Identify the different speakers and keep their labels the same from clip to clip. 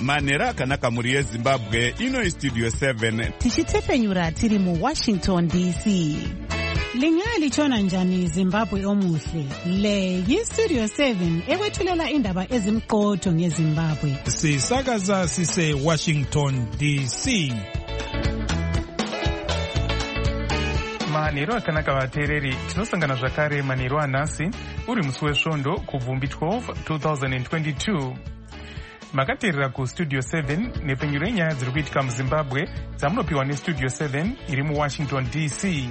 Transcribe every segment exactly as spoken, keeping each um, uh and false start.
Speaker 1: manhero akanaka mhuri yezimbabwe. Ino istudio seven
Speaker 2: tichitepfenyura tiri muwashington D C.
Speaker 3: Lingalitshona njani Zimbabwe omuhle? Le yistudio seven ekwethulela indaba ezimqotho ngeZimbabwe.
Speaker 4: Sisakaza sise Washington D C.
Speaker 5: Manhero akanaka vateereri, tinosangana zvakare manhero anhasi uri musi wesvondo kubvumbi twelve twenty twenty-two. Makateerera kustudio seven nepfenyuro yenyaya dziri kuitika muZimbabwe dzamunopiwa nestudio seven iri muWashington D C.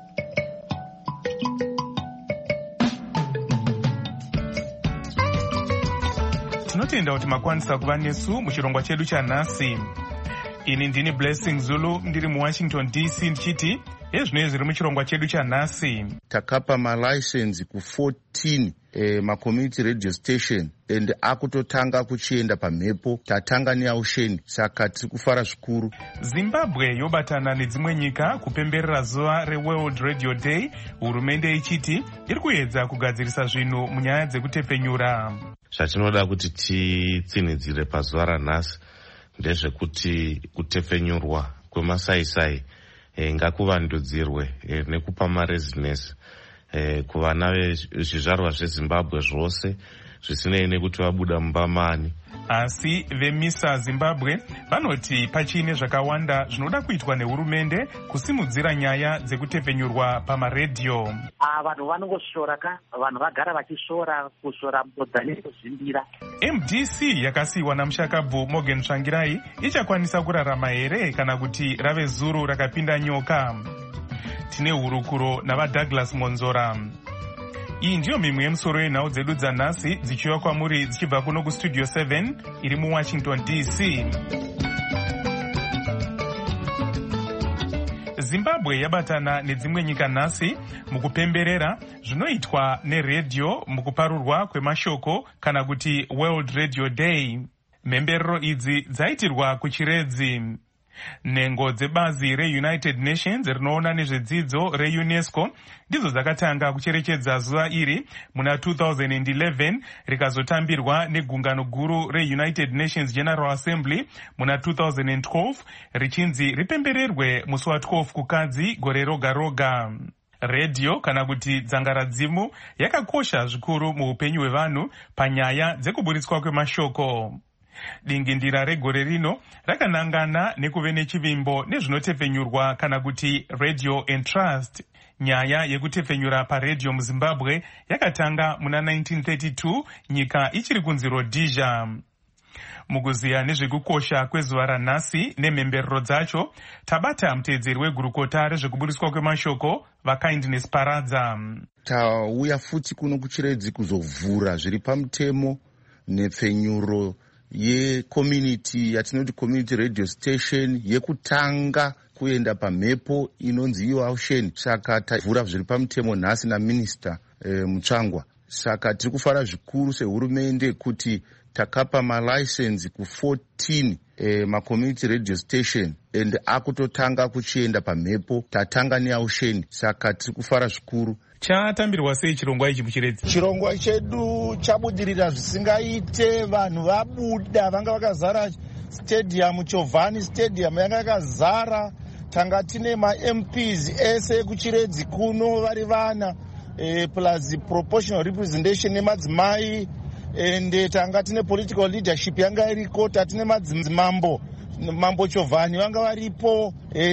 Speaker 5: Tinotenda kuti makwanisa kuva nesu muchirongwa chedu chanhasi. Ini ndini Blessing Zulu ndiri muWashington D C ndichiti ezvino zviri muchirongwa chedu chanhasi.
Speaker 6: Takapa malicense ku fourteen eh, macommunity radio station and akutotanga kuchienda pamhepo. Tatanga neausheni, saka tiri kufara zvikuru.
Speaker 5: Zimbabwe yobatana nedzimwe nyika kupemberera zuva reWorld Radio Day, hurumende ichiti iri kuedza kugadzirisa zvinhu munyaya dzekutepfenyura.
Speaker 7: Zvatinoda kuti titsinidzire pazuva ranhasi ndezvekuti kutepfenyurwa kwemasaisai e, ngakuvandudzirwe e, nekupa marezinesi e, kuvana vezvizvarwa zveZimbabwe zvose zvisinei nekuti vabuda mumbamani.
Speaker 5: Asi vemisa Zimbabwe vanoti pachine zvakawanda zvinoda kuitwa nehurumende kusimudzira nyaya dzekutepfenyurwa pamaredhiyo.
Speaker 8: Ah, vanhu vanongoshora ka, vanhu vagara vachishora, kushora mbodzani kuzvimbira.
Speaker 5: M D C yakasiyiwa namushakabvu Morgan Tsvangirai ichakwanisa kurarama here kana kuti rave zuru rakapinda nyoka? Tine hurukuro navaDouglas Monzora. Iyi ndiyo mimwe yemusoro yenhau dzedu dzanhasi dzichiwa kwamuri dzichibva kuno kustudio seven iri muWashington D C. Zimbabwe yabatana nedzimwe nyika nhasi mukupemberera zvinoitwa neredhiyo mukuparurwa kwemashoko kana kuti World Radio Day. Mhemberero idzi dzaitirwa kuchiredzi. Nhengo dzebazi reUnited Nations rinoona nezvedzidzo reUNESCO ndidzo dzakatanga kucherechedza zuva iri muna two thousand eleven rikazotambirwa negungano guru reUnited Nations General Assembly muna two thousand twelve richinzi ripembererwe musi wa12 kukadzi gore roga roga. Redhiyo kana kuti dzangaradzimu yakakosha zvikuru muupenyu hwevanhu panyaya dzekuburitswa kwemashoko. Dingindira regore rino rakanangana nekuve nechivimbo nezvinotepfenyurwa kana kuti Radio and Trust. Nyaya yekutepfenyura paredhiyo muZimbabwe yakatanga muna nineteen thirty-two nyika ichiri kunzi Rhodesia. Mukuziya nezvekukosha kwezuva ranhasi nemhemberero dzacho, tabata muteedzeri wegurukota rezvekuburitswa kwemashoko vaKindness Paradza.
Speaker 6: Tauya futi kuno kuchiredzi kuzovhura zviri pamutemo nepfenyuro ye-community yatinoti community radio station yekutanga kuenda pamhepo inonzi iOcean. Saka tavhura zviri pamutemo nhasi naminista e, Mutsvangwa. Saka tiri kufara zvikuru sehurumende kuti takapa malicense ku fourteen e, macommunity radio station and akutotanga kuchienda pamhepo. Tatanga neausheni, saka tiri kufara zvikuru.
Speaker 5: Chatambirwa sei chirongwa ichi muchiredzi?
Speaker 9: Chirongwa chedu chabudirira zvisingaite. Vanhu vabuda, vanga vakazara stadium, Chovani stadium yanga yakazara. Tanga tine ma-M Ps ese kuchiredzi kuno vari vana e, plus proportional representation nemadzimai, ende tanga tine political leadership yanga iriko. Tatine madzimambo, Mambo Chovani vanga varipo,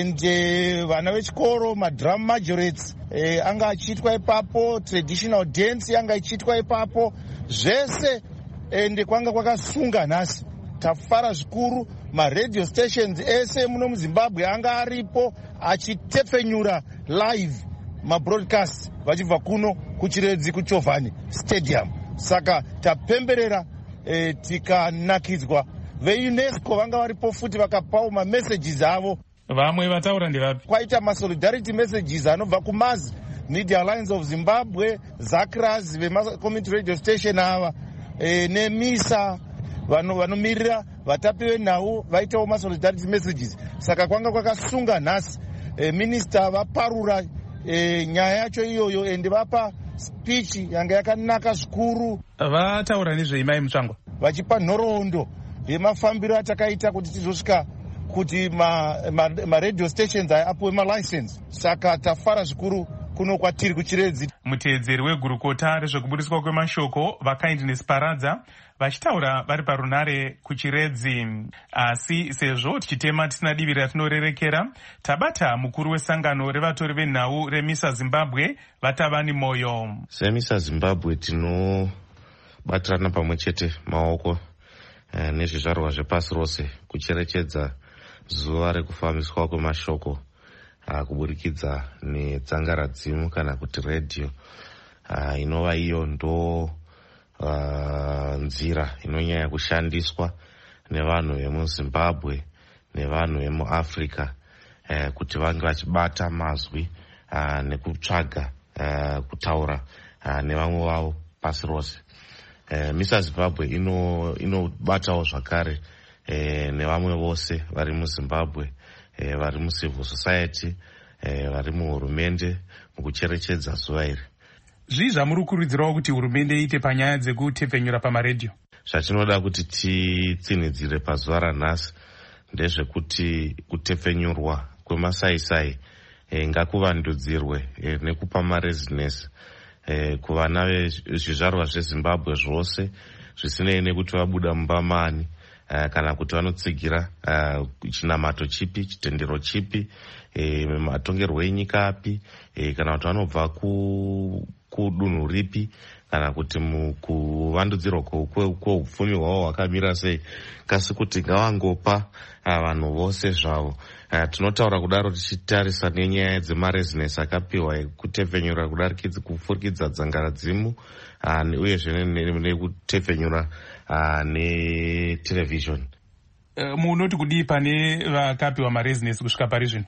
Speaker 9: ende vana vechikoro madrum majorates e, anga achiitwa ipapo, traditional dance yanga ichiitwa ipapo, zvese ende kwanga kwakasunga nhasi. Tafara zvikuru, ma-radio stations ese muno muZimbabwe anga aripo achitepfenyura live ma-broadcast vachibva kuno kuchiredzi kuChovani stadium. Saka tapemberera e, tikanakidzwa. VeUNESCO vanga varipo futi vakapawo ma-messages avo.
Speaker 5: Vamwe vataura ndevapi?
Speaker 9: Kwaita ma-solidarity messages anobva kuMazi Media Alliance of Zimbabwe, Zakras vema-community radio station ava e, neMISA vanomirira vatapi venhau vaitawo ma-solidarity messages. Saka kwanga kwakasunga nhasi. E, minista vaparura e, nyaya yacho iyoyo ende vapa speech yanga yakanaka zvikuru.
Speaker 5: Vataura nezveimai Mutsvangwa
Speaker 9: vachipa nhoroondo yemafambiro atakaita kuti tizosvika kuti maradio stations aya apuwe malicense. Saka tafara zvikuru kuno kwatiri kuChiredzi.
Speaker 5: Muteedzeri wegurukota rezvekubudiswa kwemashoko vaKindness Paradza vachitaura vari parunare kuChiredzi. Asi sezvo tichitema tisina divi ratinorerekera, tabata mukuru wesangano revatori venhau reMISA Zimbabwe Vatavani Moyo.
Speaker 7: SeMISA Zimbabwe tinobatirana pamwe chete maoko eh, nezvizvarwa zvepasi rose kucherechedza zuva rekufambiswa kwemashoko uh, kuburikidza nedzangaradzimu kana kuti redhiyo uh, inova iyo ndo uh, nzira inonyanya kushandiswa nevanhu vemuZimbabwe nevanhu vemuAfrica uh, kuti vange vachibata mazwi uh, nekutsvaga uh, kutaura uh, nevamwe vavo pasi rose. Uh, MISA Zimbabwe inobatawo ino zvakare E, nevamwe vose vari muZimbabwe, e, vari mucivil society, e, vari muhurumende mukucherechedza zuva iri.
Speaker 5: Zvii zvamuri kukurudzirawo kuti hurumende iite panyaya dzekutepfenyura pamaredhiyo?
Speaker 7: Zvatinoda kuti titsinidzire pazuva ranhasi ndezvekuti kutepfenyurwa kwemasaisai e, ngakuvandudzirwe e, nekupa marezinesi e, kuvana vezvizvarwa zveZimbabwe zvose zvisinei nekuti vabuda mumba mani. Uh, kana kuti vanotsigira uh, chinamato chipi, chitendero chipi, e, matongerwo enyika api, e, kana kuti vanobva ku, kudunhu ripi, kana kuti mukuvandudzirwa kweupfumi hwavo hwakamira sei, kasi kuti ngavangopa uh, vanhu vose zvavo. Uh, tinotaura kudaro tichitarisa nenyaya dzemarezinesi akapiwa ekutepfenyura kudarikidza kufurikidza dzangaradzimu uh, uyezve nekutepfenyura uh, netelevision.
Speaker 5: Uh, munoti kudii pane vakapiwa marezinesi kusvika pari zvino?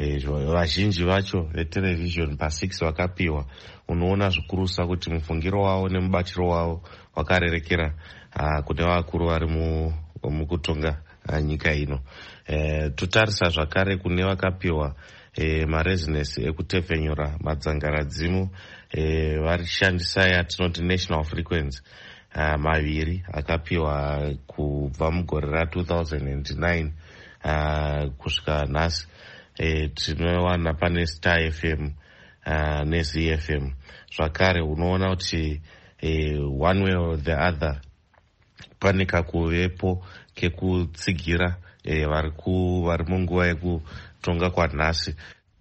Speaker 7: Vazhinji vacho vetelevision pasix vakapiwa, unoona zvikurusa kuti mufungiro wavo nemubatiro wavo wakarerekera uh, kune vakuru vari mukutonga uh, nyika ino. E, totarisa zvakare kune vakapiwa e, marezinesi ekutepfenyura madzangaradzimu e, varishandisa yatinoti national frequency uh, maviri akapiwa kubva mugore ra two thousand nine uh, kusvika nhasi. E, tinowana pane Star F M uh, neZ F M. Zvakare unoona kuti e, one way or the other pane kakuvepo kekutsigira e, vari munguva yekutonga kwanhasi.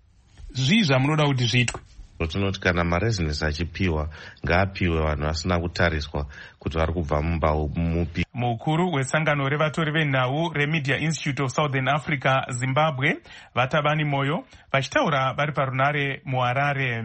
Speaker 5: Zvii zvamunoda kuti zviitwe?
Speaker 7: Tinoti kana marezinesi achipiwa ngaapiwe vanhu vasina kutariswa kuti vari kubva mumba mupi.
Speaker 5: Mukuru wesangano revatori venhau reMedia Institute of Southern Africa Zimbabwe Vatavani Moyo vachitaura vari parunare muHarare.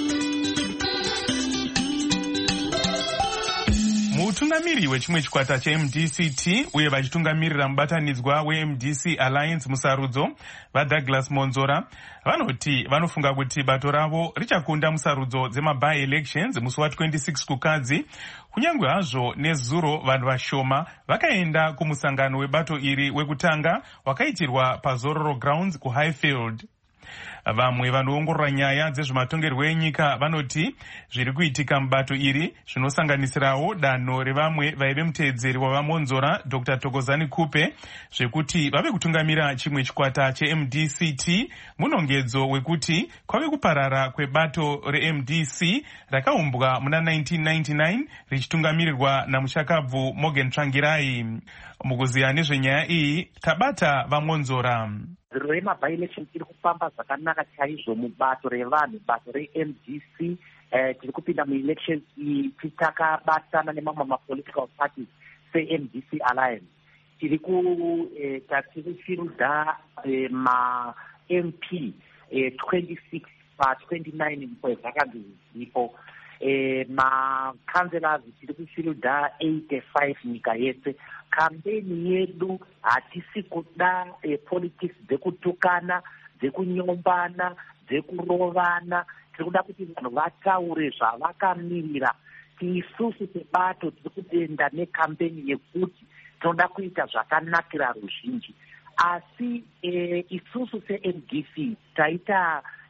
Speaker 5: Mutungamiri wechimwe chikwata cheM D C T uye vachitungamirira mubatanidzwa weM D C Alliance musarudzo vaDouglas Monzora vanoti vanofunga kuti bato ravo richakunda musarudzo dzemaby elections musi wa26 kukadzi, kunyange hazvo nezuro vanhu vashoma vakaenda kumusangano webato iri wekutanga wakaitirwa paZororo Grounds kuHighfield. Vamwe vanoongorora nyaya dzezvematongerwo enyika vanoti zviri kuitika mubato iri zvinosanganisirawo danho revamwe vaive muteedzeri wavaMonzora Doctor Thokozani Kupe zvekuti vave kutungamira chimwe chikwata cheM D C T munongedzo wekuti kwave kuparara kwebato reM D C rakaumbwa muna nineteen ninety-nine richitungamirirwa namushakabvu Morgan Tsvangirai. Mukuziya nezvenyaya iyi tabata vaMonzora.
Speaker 8: Ziro remaby election iri kufamba zvakanaka chaizvo mubato revanhu, bato reM D C. Eh, tiri kupinda muelections iyi titakabatana nemamwe mapolitical parties seM D C Alliance. Tiri kuita tiri firuda eh, ma-M P eh, twenty-six pa twenty-nine kwezvakanzi zipo. Eh, ma-councillors tiri kufiruda eighty-five nyika yese. Kampeni yedu hatisi kuda eh, politics dzekutukana, dzekunyombana, dzekurovana. Tiri kuda kuti vanhu vataure zvavakamirira. Isusu sebato tiri kuenda nekampeni yekuti tinoda kuita zvakanakira ruzhinji. Asi eh, isusu seM D C taita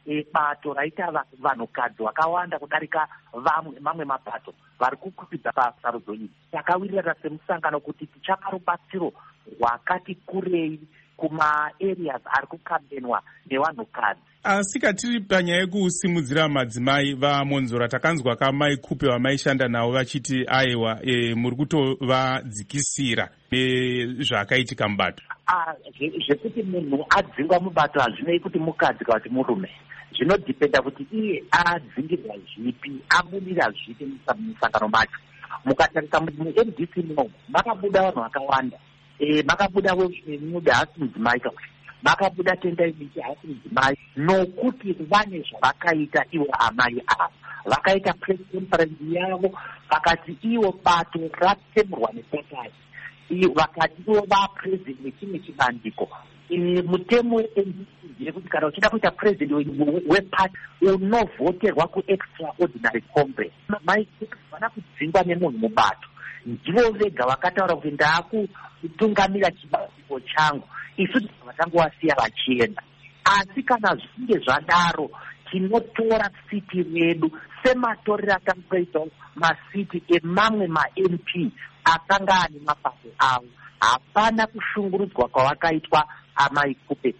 Speaker 8: e, bato raita vanhukadzi vakawanda kudarika vamwe mamwe mapato vari kukwidza pasarudzo iyi. Takawirirana semusangano kuti tichapa rubatsiro rwakati kurei kuma-areas ari kukambenwa nevanhukadzi.
Speaker 5: Asika tiri panyaya yekusimudzira madzimai vaMonzora, takanzwa kamai Kupe vamaishanda navo vachiti aiwa e, muri kutovadzikisira nezvakaitika mubato.
Speaker 8: Zvekuti munhu adzingwa mubato hazvinei kuti mukadzi kana kuti murume, zvinodhipenda kuti iye adzingirwa zvipi, abudira zvipi musangano macho. Mukatarisa mu-M D C muno makabuda vanhu vakawanda, e, makabuda wemuda hasi mudzimai ka makabuda tenda ibiti hasi mudzimai, nokuti vane zvavakaita ivo amai avo. Vakaita press conference yavo vakati ivo bato ratemurwa nepakati, vakati ivo vapresident wechimwe chibandiko. Mutemo we-M D C yekuti kana uchida kuita president wepati unovhoterwa ku-extraordinary congress. Mai vana kudzingwa nemunhu mubato ndivo vega vakataura kuti ndaakutungamira chibandiko changu, isu vatangowasiya vachienda. Asi kana zvinge zvadaro tinotora siti redu sematorero atangoitawo masiti emamwe ma-M P akanga ane mapato avo. Hapana kushungurudzwa kwavakaitwa amai Kupe.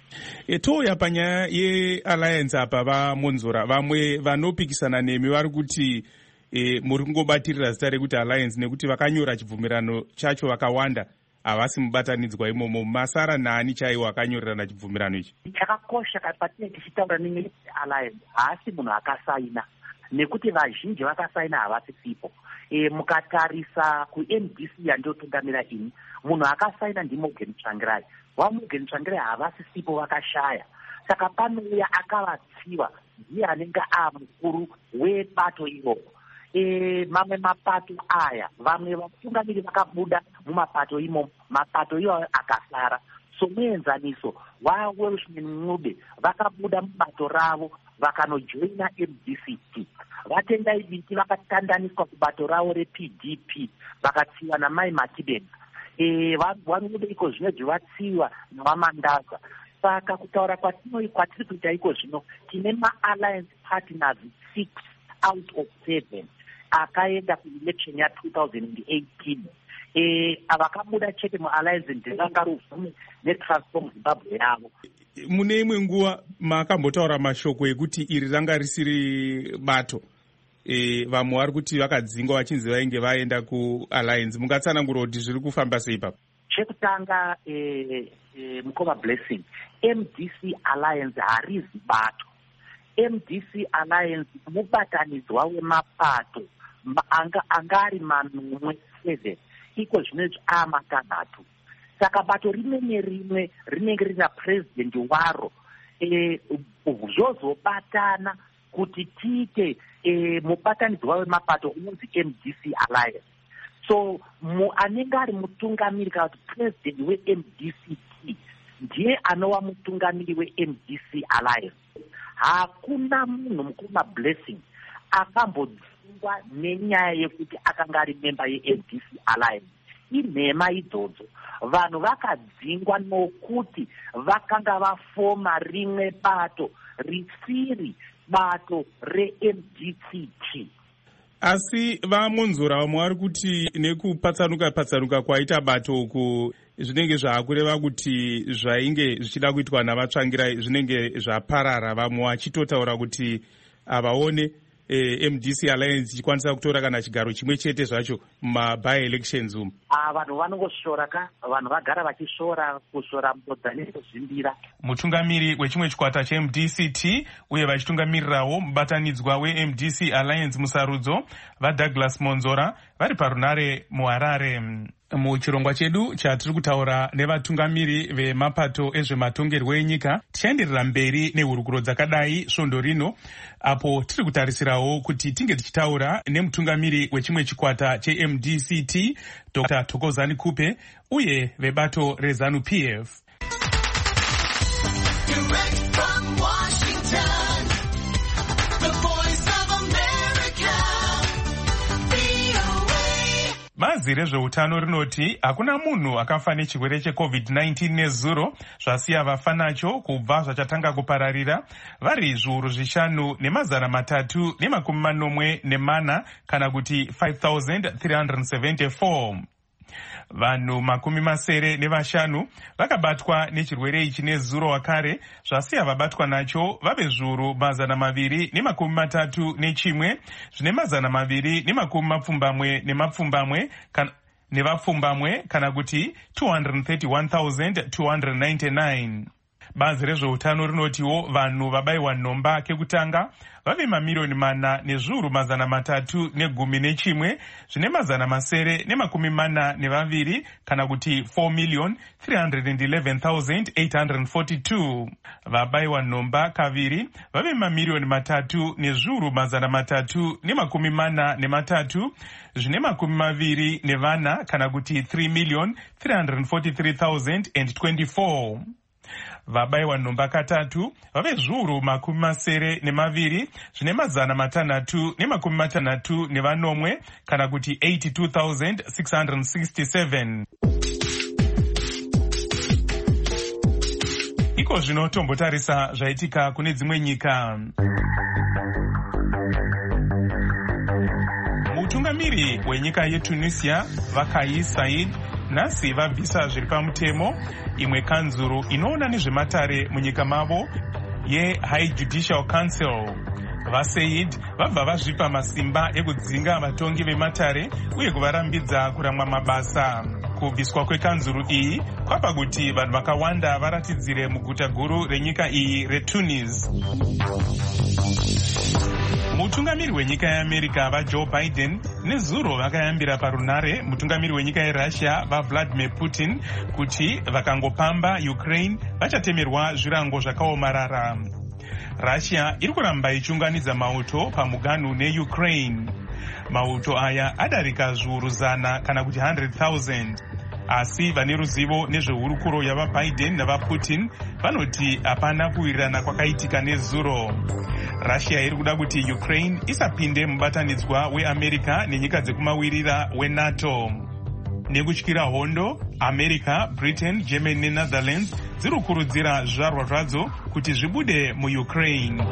Speaker 5: Touya panyaya yealliance apa vaMonzora, vamwe vanopikisana nemi vari kuti e, muri kungobatirira zita rekuti alliance nekuti vakanyora chibvumirano chacho vakawanda havasi mubatanidzwa imomo. Masara nani chaiwo akanyorerana chibvumirano ichi?
Speaker 8: Chakakosha patinenge tichitaura nealliance haasi munhu akasaina, nekuti vazhinji vakasaina havasi sipo. E, mukatarisa ku-M D C yandotungamira ini, munhu akasaina ndiMorgan Tsvangirai. VaMorgan Tsvangirai havasi sipo, vakashaya. Saka panouya akavatsiva ndiye anenge amukuru webato iroko. E, mamwe mapato aya vamwe vatungamiri vakabuda mumapato imomo, mapato iwayo akasara. So muenzaniso vaWelshman Ncube vakabuda mubato ravo vakanojoina M D C T. Vatendai Biti vakatandaniswa kubato ravo reP D P vakatsiwa namai Matibenga. E, vaNcube iko zvino zvivatsiwa navaMandaza. Saka kutaura kwatiri kuita iko zvino tine ma-alliance partners six out of seven akaenda ku-election ya two thousand eighteen. E, avakabuda chete mu-alliance nderangaruvume neTransform Zimbabwe yavo.
Speaker 5: Mune imwe nguva makambotaura mashoko ekuti iri ranga risiri bato, e, vamwe vari kuti vakadzingwa vachinzi vainge vaenda ku-alliance. Mungatsanangura kuti zviri kufamba sei ipapo?
Speaker 8: Chekutanga e, e, Mukoma Blessing, M D C Alliance harizi bato. M D C Alliance mubatanidzwa wemapato anga angari manomwe seven, iko zvinezvi amatanhatu. Saka bato rimwe nerimwe rinenge rina president waro. E, zvozobatana kuti tiite e, mubatanidzwa wemapato unonzi M D C Alliance. So mu anenge ari mutungamiri kana kuti president we-M D C T ndiye anova mutungamiri we-M D C Alliance. Hakuna munhu Mukoma Blessing akambodzingwa nenyaya yekuti akanga ari memba ye-M D C Alliance. Inhema idzodzo vanhu vakadzingwa nokuti vakanga vafoma rimwe bato risiri bato re-M D C T.
Speaker 5: Asi vaMonzora vamwe vari kuti nekupatsanuka patsanuka kwaita bato uku zvinenge zvaakureva kuti zvainge zvichida kuitwa navaTsvangirai zvinenge zvaparara, vamwe vachitotaura kuti avaone e, M D C Alliance ichikwanisa kutora kana chigaro chimwe chete zvacho muma-by elections umu.
Speaker 8: Ah, vanhu vanongoshora ka, vanhu vagara vachishora, kushora mbodzaniso zvimbira.
Speaker 5: Mutungamiri wechimwe chikwata che-M D C T uye vachitungamirirawo mubatanidzwa we-M D C Alliance musarudzo vaDouglas Monzora vari parunare muHarare. Muchirongwa chedu chatiri kutaura nevatungamiri vemapato ezvematongerwo enyika, tichaenderera mberi nehurukuro dzakadai svondo rino, apo tiri kutarisirawo kuti tinge tichitaura nemutungamiri wechimwe chikwata che-M D C T Doctor Thokozani Kupe uye vebato reZANU P F. bazi rezveutano rinoti hakuna munhu akafa nechirwere checovid nineteen nezuro zvasiya vafa nacho kubva zvachatanga kupararira vari zviuru zvishanu nemazana matatu nemakumi manomwe nemana kana kuti five thousand three hundred seventy-four. Vanhu makumi masere nevashanu vakabatwa nechirwere ichi nezuro wakare zvasiya vabatwa nacho vave zviuru mazana maviri nemakumi matatu nechimwe zvine mazana maviri nemakumi mapfumbamwe nemapfumbamwe kana nevapfumbamwe kana kuti two hundred thirty-one thousand two hundred ninety-nine. Bazi rezveutano rinotiwo vanhu vabayiwa nhomba kekutanga vave mamiliyoni mana nezviuru mazana matatu negumi nechimwe zvine mazana masere nemakumi mana nevaviri kana kuti four million three hundred eleven thousand eight hundred forty-two. Vabayiwa nhomba kaviri vave mamiliyoni matatu nezviuru mazana matatu nemakumi mana nematatu zvine makumi maviri nevana kana kuti three million three hundred forty-three thousand twenty-four. Vabayiwa nhomba katatu vave zviuru makumi masere nemaviri zvine mazana matanhatu nemakumi matanhatu nevanomwe kana kuti eighty-two thousand six hundred sixty-seven. Iko zvino tombotarisa zvaitika kune dzimwe nyika. Mutungamiri wenyika yeTunisia Kais Saied nhasi vabvisa zviri pamutemo imwe kanzuru inoona nezvematare munyika mavo yeHigh Judicial Council. VaSaid vabva vazvipa masimba ekudzinga vatongi vematare uye kuvarambidza kuramwa mabasa. Kubviswa kwekanzuru iyi kwapa kuti vanhu vakawanda varatidzire muguta guru renyika iyi reTunis. Mutungamiri wenyika yeAmerica vaJoe Biden nezuro vakayambira parunare mutungamiri wenyika yeRussia vaVladimir Putin kuti vakangopamba Ukraine vachatemerwa zvirango zvakaomarara. Russia iri kuramba ichiunganidza mauto pamuganhu neUkraine. Mauto aya adarika zviuru zana kana kuti one hundred thousand. Asi vane ruzivo nezvehurukuro yavaBiden navaPutin vanoti hapana kuwirirana kwakaitika nezuro. Russia iri kuda kuti Ukraine isapinde mubatanidzwa weAmerica nenyika dzekumawirira weNATO. Nekutyira hondo, America, Britain, Germany neNetherlands dziri kukurudzira zvizvarwa zvadzo kuti zvibude muUkraine.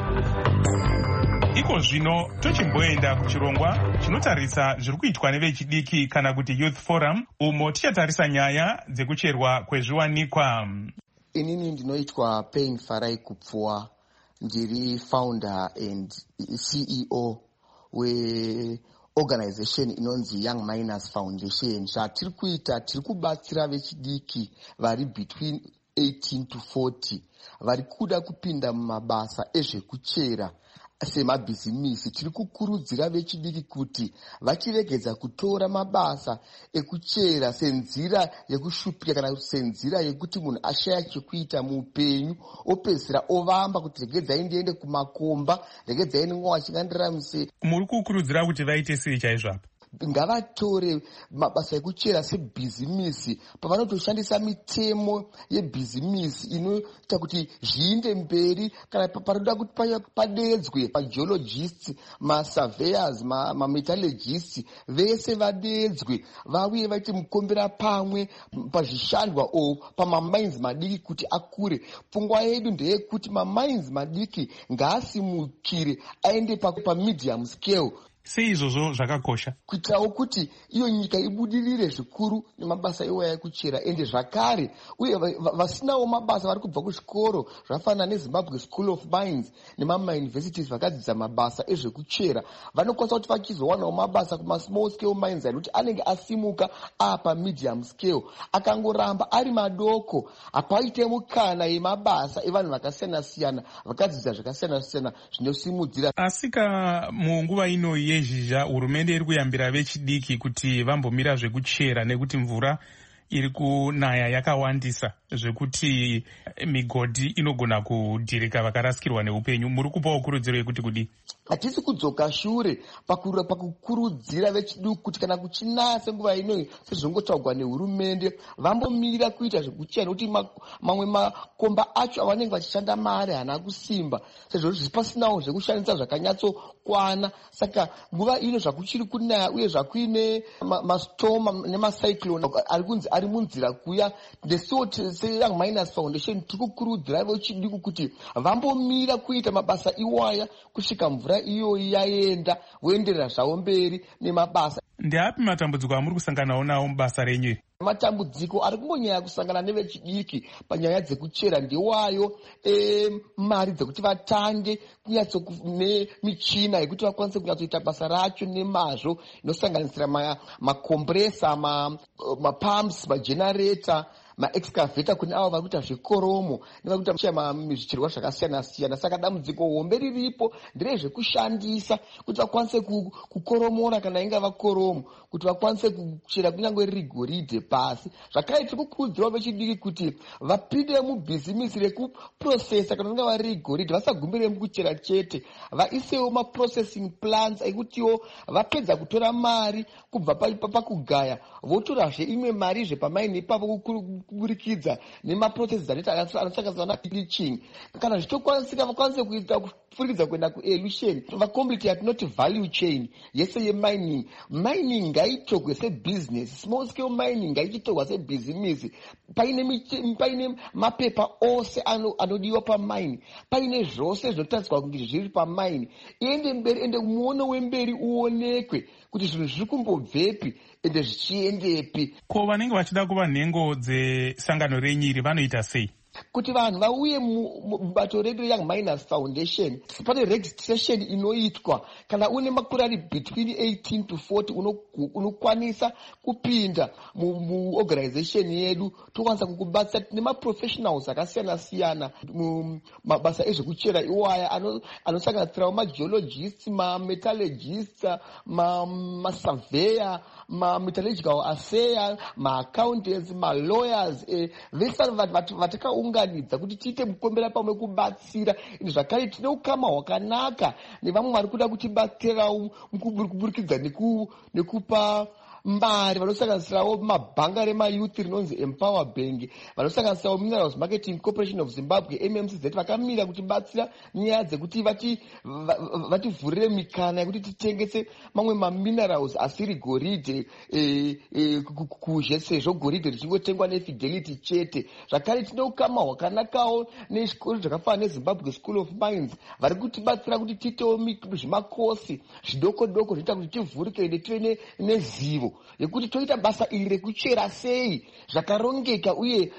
Speaker 5: Iko zvino tochimboenda kuchirongwa chinotarisa zviri kuitwa nevechidiki kana kuti Youth Forum, umo tichatarisa nyaya dzekucherwa kwezviwanikwa.
Speaker 10: Inini ndinoitwa Pain Farai Kupfua, ndiri founder and C E O we organization inonzi Young Miners Foundation. Zvatiri kuita tiri kubatsira vechidiki vari between eighteen to forty vari kuda kupinda mumabasa ezvekuchera semabhizimisi. Tiri kukurudzira vechidiki kuti vachiregedza kutora mabasa ekuchera senzira yekushupika kana senzira yekuti munhu ashaya chekuita muupenyu opedzisira ovamba kuti regedzai ndiende kumakomba, regedzai ndimwe wachingandiramise.
Speaker 5: Muri kukurudzira kuti vaite sei chaizvo?
Speaker 10: Ngavatore mabasa ekuchera sebhizimisi pavanotoshandisa mitemo yebhizimisi inoita kuti zviinde mberi kana paroda kuti padedzwe mageologists, masurveyors, mametallurgists vese vadedzwe vauye vaite mukombera pamwe pazvishandwa o pamamines madiki kuti akure. Pfungwa yedu ndeyekuti mamines madiki ngaasimukire aende pamedium scale.
Speaker 5: Sei izvozvo zvakakosha
Speaker 10: kuitirawo kuti iyo nyika ibudirire zvikuru nemabasa iwaya ekuchera ende zvakare uye vasinawo mabasa vari kubva kuzvikoro zvafanana neZimbabwe School of Mines nemamayunivhesitizi vakadzidza mabasa ezvekuchera vanokwanisa kuti vachizowanawo mabasa kumasmall scale mines anokuti anenge asimuka apa medium scale. Akangoramba ari madoko hapaite mukana yemabasa evanhu vakasiyana-siyana vakadzidza zvakasiyana-siyana zvinosimudzira.
Speaker 5: Asika munguva ino yezhizha hurumende iri kuyambira vechidiki kuti vambomira zvekuchera nekuti mvura iri kunaya yakawandisa zvekuti migodhi inogona kudhirika vakarasikirwa neupenyu. Muri kupawo kurudziro yekuti kudi?
Speaker 10: Hatisi kudzoka shure pakukurudzira vechiduku kuti kana kuchinaya senguva inoyi sezvongotaurwa nehurumende vambomira kuita zvekuchaya, nekuti mamwe makomba acho avanenge vachishanda mari haana kusimba sezvo zvipasinawo zvekushandisa zvakanyatsokwana. Saka nguva ino zvakuchiri kunaya uye zvakuine mastorm nemacyclone ari kunzi ari munzira kuya, nesuwo seYoung Miners Foundation tiri kukurudzira vechiduku kuti vambomira kuita mabasa iwaya kusvika mvura iyoyi yaenda voenderera zvavo mberi nemabasa.
Speaker 5: Ndeapi matambudziko amuri kusanganawo nawo mubasa renyu?
Speaker 10: Matambudziko ari kumbonyanya kusangana nevechidiki panyaya dzekuchera ndewayo e, mari dzekuti vatange kunyatso nemichina yekuti vakwanise kunyatsoita basa racho nemazvo, inosanganisira makompresa, mapumps, magenerator, maexcavator kune avo vari kuita zvikoromo nevari kuita zvichirwa zvakasiyana siyana. Saka dambudziko hombe riripo nderezvekushandisa kuti vakwanise kukoromora kana inga vakoromo, kuti vakwanise kuchera kunyange riri goridhe pasi. Zvakare tiri kukurudzirawo vechidiki kuti vapinde mubhizimisi rekuprocesa kana inga vari goridhe, vasagumbire mukuchera chete, vaisewo maprocessing plants ekutiwo vapedza kutora mari kubva pakugaya votorazve imwe mari zvepamaini ipapo kuburikidza nemaprocesses anosanganiswa na-bleaching. Kana zvitokwanisika vakwanise kuita kufurikidza kuenda kuelution, vacomplete yatinoti value chain yese yemining. Mining ngaitorwe sebusiness, small scale mining ngaichitorwa sebhizimisi. Paine paine mapepa ose anodiwa pamine, paine zvose zvinotariswa kuti zviri pamine. Iende mberi, ende muono wemberi uonekwe kuti zvinhu zviri kumbobvepi ende zvichiendepi.
Speaker 5: Ko vanenge vachida kuva nhengo dzesangano renyiri vanoita sei? Kuti
Speaker 10: vanhu vauye mubato redu Young Miners Foundation, pane registration inoitwa. Kana une makore ari between eighteen to forty unokwanisa kupinda muorganization yedu, tokwanisa kukubatsira. Tine maprofessionals akasiyana siyana mabasa ezvekuchera iwaya anosanganisirawo mageologists, mametallurgists, masurveyor, mametallurgical assayer, maaccountants, malawyers, vese vanhu vatakaunganidza kuti tiite mukombera pamwe kubatsira. Indi zvakare tine ukama hwakanaka nevamwe vari kuda kutibatsirawo kuburikidza nekupa mari, vanosanganisirawo mabhanga remayouth rinonzi Empower Bank, vanosanganisirawo Minerals Marketing Corporation of Zimbabwe M M C Z, vakamira kutibatsira nyaya dzekuti vativhurire mikana yekuti titengese mamwe maminerals asiri goridhe kuzhe, sezvo goridhe richingotengwa neFidelity chete. Zvakare tine ukama hwakanakawo nezvikoro zvakafanana neZimbabwe School of Mines, vari kutibatsira kuti tiitewo zvimakosi zvidoko doko zvinoita kuti tivhurike ende tive nezivo yekuti toita basa iri rekuchera sei zvakarongeka uye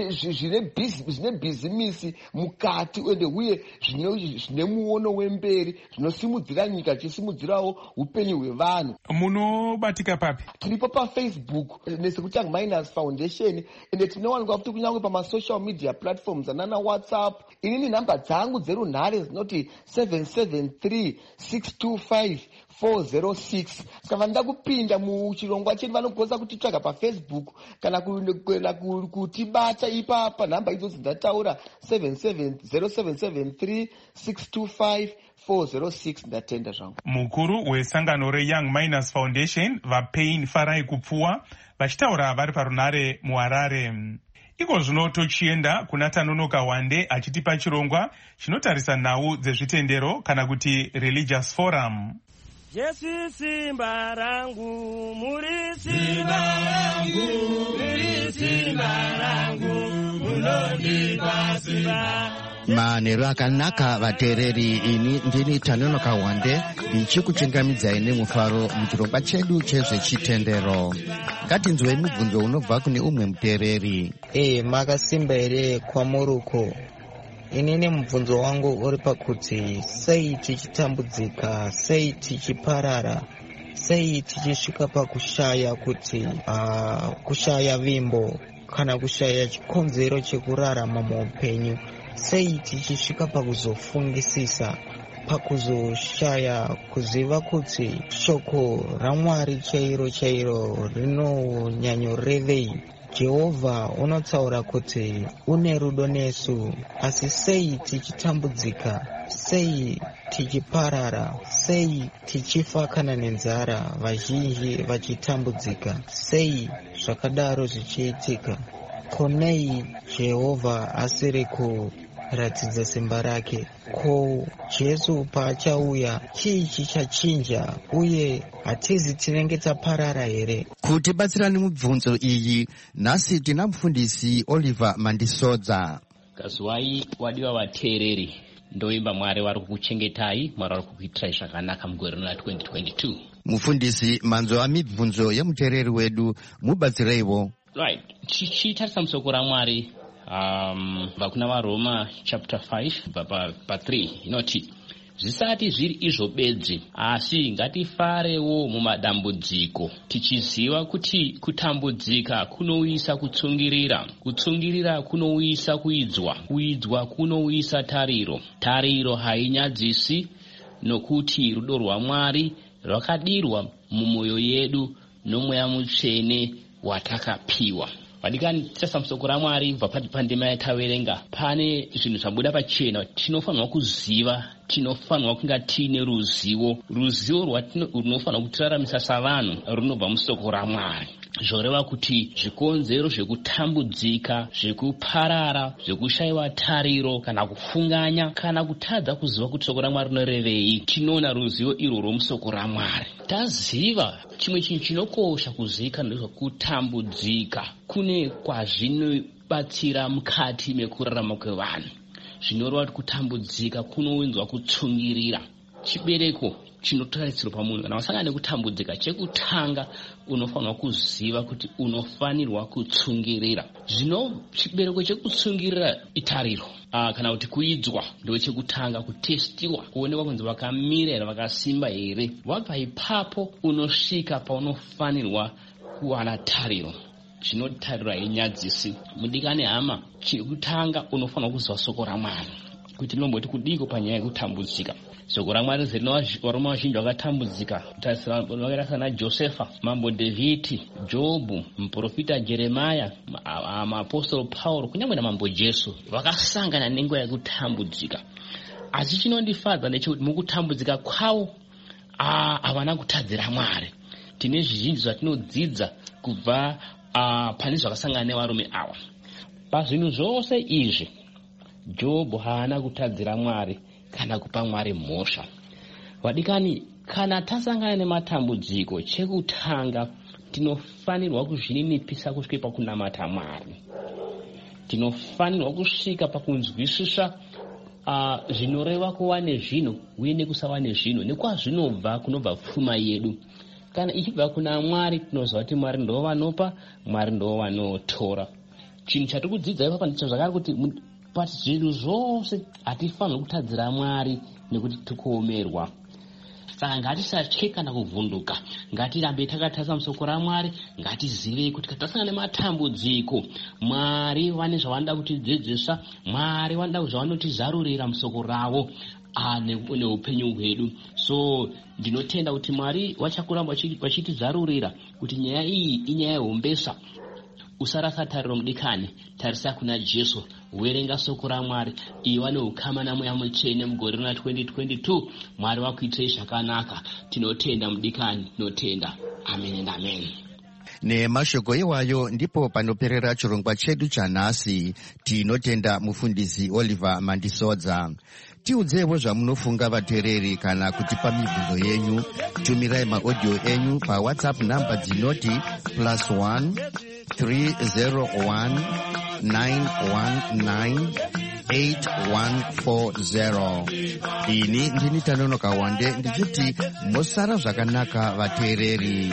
Speaker 10: zvine bhizimisi mukati ende uye zvine muono wemberi, zvinosimudzira nyika zvichisimudzirawo upenyu hwevanhu.
Speaker 5: Munobatika papi?
Speaker 10: Tiripo paFacebook nesekuti Young Miners Foundation, ende tinowanikwa futi kunyange pamasocial media platforms anana WhatsApp. Inini nhamba dzangu dzerunhare dzinoti seven seven three six two five four zero six. Saka vanida kupinda muchirongwa chedu vanogona kutitsvaga paFacebook kana kuenda kutibata ipapa nhamba idzodzo ndataura zero seven seven three six two five four zero six. Ndatenda zvangu.
Speaker 5: Mukuru wesangano reYoung Miners Foundation vaPain Farai Kupfuwa vachitaura vari parunhare muHarare. Iko zvino tochienda kuna Tanonoka Wande achitipa chirongwa chinotarisa nhau dzezvitendero kana kuti Religious Forum.
Speaker 11: Jesu simba rangu, muri simba rangu, muri simba rangu, munondipa simba.
Speaker 12: Manheru akanaka vateereri, ini ndini Tanonoka Wande ndichikuchingamidzai nemufaro muchirongwa chedu chezvechitendero. Ngatinzwei mubvunzo unobva kune umwe muteereri.
Speaker 13: Eh, makasimba here kwamuruko? Inini mubvunzo wangu uri pakuti sei tichitambudzika, sei tichiparara, sei tichisvika pakushaya kuti uh, kushaya vimbo kana kushaya chikonzero chekurarama muupenyu, sei tichisvika pakuzofungisisa, pakuzoshaya kuziva kuti shoko raMwari chairo chairo rinonyanyorevei. Jehovha unotsaura kuti une rudo nesu, asi sei tichitambudzika, sei tichiparara, sei tichifa kana nenzara, vazhinji vachitambudzika, sei zvakadaro zvichiitika? Konei Jehovha asiri kuratidza simba rake? Ko Jesu paachauya chii chichachinja, uye hatizi tinenge taparara here?
Speaker 12: Kuti batsirani mubvunzo iyi, nhasi tina mufundisi Oliver Mandisodza.
Speaker 14: Kazuwai wadiwa vateereri, ndoimba Mwari vari kukuchengetai, Mwari vari kukuitirai zvakanaka mugore rino twenty twenty-two.
Speaker 12: Mufundisi, manzo amibvunzo yemuteereri wedu, mubatsireiwo.
Speaker 14: Right, tichitarisa musoko raMwari um, vakuna vaRoma chapter five pa three inoti, zvisati zviri izvo bedzi, asi ngatifarewo mumadambudziko, tichiziva kuti kutambudzika kunouyisa kutsungirira, kutsungirira kunouyisa kuidzwa, kuidzwa kunouyisa tariro, tariro hainyadzisi, nokuti rudo rwaMwari rwakadirwa mumwoyo yedu nomweya mutsvene watakapiwa. Vadikani, titarisa musoko raMwari kubva pandima yataverenga, pane zvinhu zvabuda pachena. Tinofanirwa kuziva, tinofanirwa kunga tiine ruzivo, ruzivo runofanirwa kutiraramisa savanhu runobva musoko raMwari. Zvoreva kuti zvikonzero zvekutambudzika, zvekuparara, zvekushayiwa tariro, kana kufunganya, kana kutadza kuziva kuti soko raMwari rinorevei, tinoona ruzivo irwo rwomusoko raMwari. Taziva chimwe chinhu chinokosha kuzivikanwa nezvekutambudzika, kune kwazvinobatsira mukati mekurarama kwevanhu. Zvinoreva kuti kutambudzika kunounzwa kutsungirira. Chibereko chinotaritsirwa pamunhu kana wasangana nekutambudzika, chekutanga unofanirwa kuziva kuti unofanirwa kutsungirira. Zvino chibereko chekutsungirira itariro, uh, kana kuti kuidzwa ndo chekutanga, kutestiwa, kuonekwa kunzi vakamira here, vakasimba here. Wabva ipapo unosvika paunofanirwa kuwana tariro. Zvinotariro hainyadzisi. Mudikani hama, chekutanga unofanirwa kuziva soko raMwari kuti rinomboti kudiko panyaya yekutambudzika. Soko raMwari zerino vaRoma vazhinji vakatambudzika. Vakaita sana Josefa, mambo David, Jobu, muprofita Jeremia, maapostolo Pauro, kunyangwe namambo Jesu vakasangana nenguva yekutambudzika. Asi chinondifadza ndechekuti mukutambudzika kwavo havana kutadzira Mwari. Tine zvizhinji zvatinodzidza kubva uh, pane zvakasangana nevarume ava. Pazvinhu zvose izvi Jobu haana kutadzira Mwari kana kupa Mwari mhosva. Vadikani, kana tasangana nematambudziko, chekutanga tinofanirwa kuzvininipisa kusvika pakunamata Mwari. Tinofanirwa kusvika pakunzwisisa uh, zvinoreva kuva nezvinhu uye nekusava nezvinhu, nekwazvinobva kunobva pfuma yedu. Kana ichibva kuna Mwari, tinoziva kuti Mwari ndo vanopa, Mwari ndo vanotora. Chinhu chatiri kudzidza ipapa ndicho zvakare kuti pati zvinhu zvose hatifanirwi kutadzira Mwari nekuti tikuomerwa. Saka ngatisatye kana kuvhunduka, ngatirambe takatarisa musoko raMwari, ngatizive kuti tasangana nematambudziko, Mwari vane zvavanoda kutidzidzisa, Mwari vanoda zvavanotizarurira musoko ravo neupenyu hwedu. So ndinotenda kuti Mwari vachakuramba vachitizarurira kuti nyaya iyi inyaya yehombesa. Usarasa tariro mudikani, tarisa kuna Jesu, werenga soko raMwari, iva neukama namweya mutsvene mugore rino twenty twenty-two. Mwari vakuitirai zvakanaka. Tinotenda mudikani, tinotenda. Amen and amen.
Speaker 12: Nemashoko iwayo ndipo panoperera chirongwa chedu chanhasi. Tinotenda mufundisi Oliver Mandisodza. Tiudzevo zvamunofunga vateereri kana kutipa mibvunzo yenyu. Tumirai maaudio enyu pa WhatsApp namba dzinoti plus one three zero one nine one nine eight one four zero. Ini ndini Tanonoka Wande ndichiti mosara zvakanaka vateereri.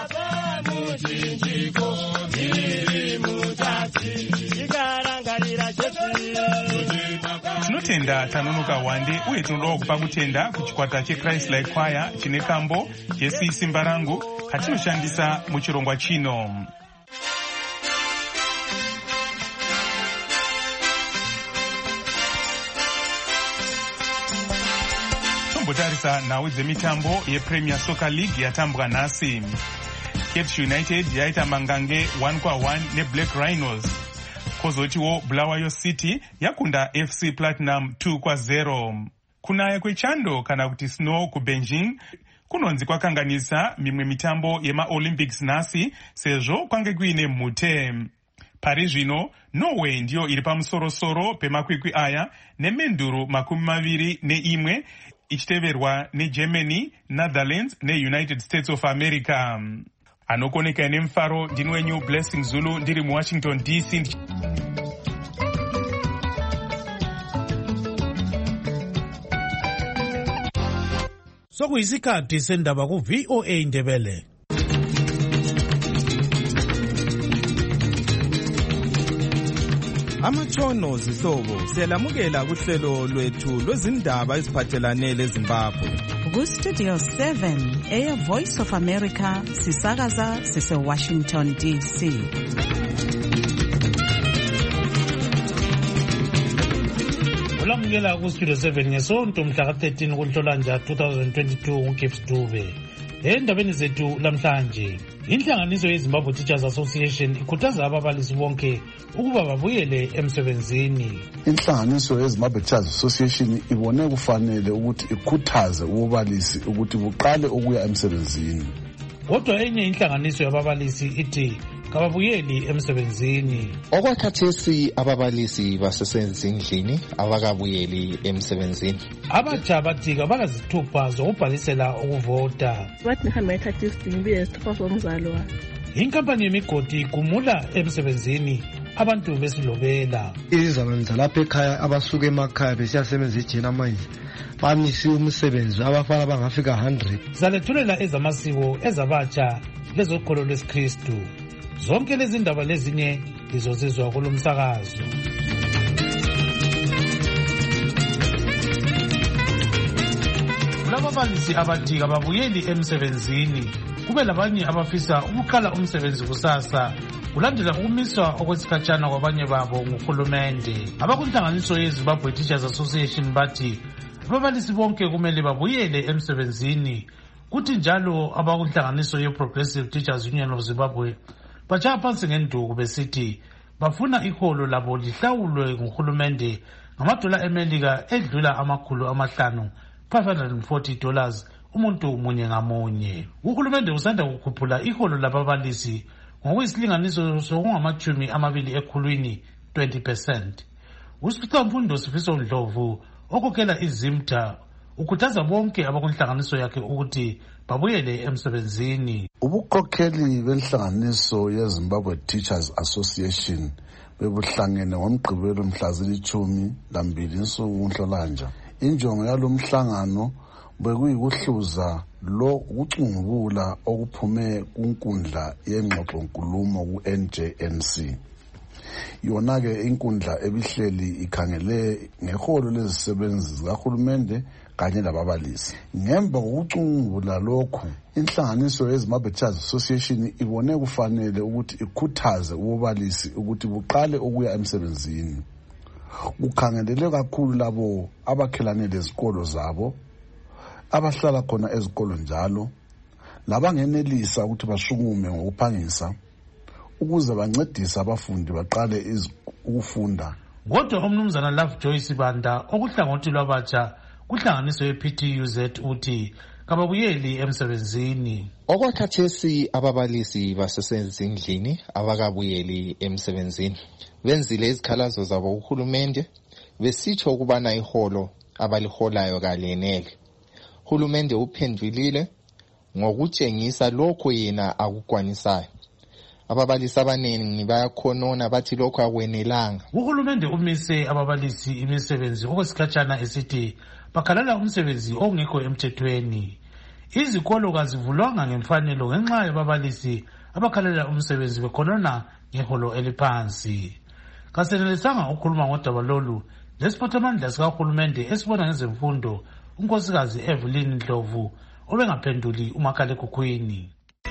Speaker 5: Tinotenda Tanonoka Wande uye tinodawo kupa kutenda kuchikwata cheChrist Like Choir chine kambo Jesu simba rangu katinoshandisa muchirongwa chino. Tombotarisa nhau dzemitambo yePremier Soccer League yatambwa nhasi. Cats United yaita mangange one kwa one neBlack Rhinos. Kozotiwo Bulawayo City yakunda F C Platinum two kwa zero. Kunaya kwechando kana kuti snow ku Beijing kunonzi kwakanganisa mimwe mitambo yema Olympics nasi sezvo kwange kuine mute. Pari zvino Norway ndiyo iri pamusoro-soro pemakwikwi aya nemenduru makumi maviri neimwe ichiteverwa neGermany, Netherlands neUnited States of America. Anokoneka nemfaro ndini wenyu Blessing Zulu ndiri muWashington D C.
Speaker 4: Sokuyisikhathi sendaba ku V O A Ndebele.
Speaker 15: Amatshono zihlobo siyalamukela kuhlelo lwethu lwezindaba eziphathelane leZimbabwe.
Speaker 2: Ku Studio seven eya Voice of America sisakaza sise Washington D C.
Speaker 4: Ulamukela ku Studio seven ngesonto mhla ka thirteen kuNhlolanja twenty twenty-two uGibbs Dube. Endabeni zethu lamhlanje, inhlanganiso yeZimbabwe Teachers Association ikhuthaza ababalisi bonke ukuba babuyele emsebenzini.
Speaker 16: Inhlanganiso yeZimbabwe Teachers Association ibone kufanele ukuthi ikhuthaze ubabalisi ukuthi buqale ukuya emsebenzini.
Speaker 4: Kodwa enye inhlanganiso yababalisi ithi kababuyeli emsebenzini.
Speaker 13: Okwakhathesi ababalisi basesendlini abakabuyeli emsebenzini.
Speaker 4: Abatsha bathi kabakazithupha zokubhalisela ukuvota.
Speaker 17: Bathi nihamba ethatha isidingo bezithupha somzalo wakhe.
Speaker 4: Inkampani yemigodi igumula emsebenzini abantu besilobela.
Speaker 18: Izabenza lapha ekhaya abasuka emakhaya besiyasebenza ijena manje. Bamisi umsebenzi abafana bangafika one hundred.
Speaker 4: Zalethulela ezamasiko ezabatsha lezokholo lwesikristu. Zonke lezi ndaba lezinye lizozizwa kulomsakazo. Lababalisi abathi kababuyeli emsebenzini kube labanye abafisa ukuqala umsebenzi kusasa kulandela ukumiswa okwesikhatshana kwabanye babo nguhulumende. Abakunhlanganiso yeZimbabwe Teachers Association bathi ababalisi bonke kumele babuyele emsebenzini, kuthi njalo abakunhlanganiso yeProgressive Teachers Union of Zimbabwe bachaya phansi ngenduku besithi bafuna iholo labo lihlawulwe nguhulumende ngamadola eMelika edlula amakhulu amahlanu five hundred forty dollars umuntu munye ngamunye. Uhulumende usanda kukhuphula iholo lababalisi ngokuyisilinganiso sokungamachumi amabili ekhulwini twenty percent. Usiphatha mfundo Sifiso Ndlovu okhokhela iZimta ukhuthaza bonke abakunhlanganiso yakhe ukuthi babuyele emsebenzini.
Speaker 16: Ubukhokheli benhlanganiso yeZimbabwe Teachers Association bebuhlangene ngomgqibelo mhla zilithumi lambili insuku Nhlolanja. Injongo yalomhlangano bekuyikuhluza lo ukucungubula okuphume kunkundla yengxoxo nkulumo ku N J N C. Yona ke inkundla ebihleli ikhangele ngeholo lezisebenzi zikahulumende kanye lababalisi. Ngemva kokucungubula lokhu, inhlanganiso yeZimbabwe Teachers Association ibone kufanele ukuthi ikhuthaze ubabalisi ukuthi buqale ukuya emsebenzini. Kukhangelele kakhulu labo abakhelane lezikolo zabo, abahlala khona ezikolo njalo, labangenelisa ukuthi basukume ngokuphangisa ukuze bancedise abafundi baqale ukufunda.
Speaker 4: Kodwa umnumzana Love Joyce Banda okuhlangothi lwabatsha kuhlanganiso ye-P T U Z uthi kababuyeli emsebenzini.
Speaker 13: Okwakhathesi ababalisi basesendlini abakabuyeli emsebenzini benzile izikhalazo zabo kuhulumende besitsho ukubana iholo abaliholayo kalenele. Hulumende uphendulile ngokutshengisa lokho yena akukwanisayo. Ababalisi abanengi bayakhonona bathi lokho akwenelanga.
Speaker 4: Uhulumende umise ababalisi imisebenzi okwesikhatshana esithi bakhalela umsebenzi ongekho emthethweni. Izikolo kazivulwanga ngemfanelo ngenxa yababalisi abakhalela umsebenzi bekhonona ngeholo eliphansi. Kasenelisanga ukukhuluma ngodaba lolu lesiphathamandla sikahulumende esibona ngezemfundo unkosikazi Evelyn Ndlovu obengaphenduli umakhalekhukhwini.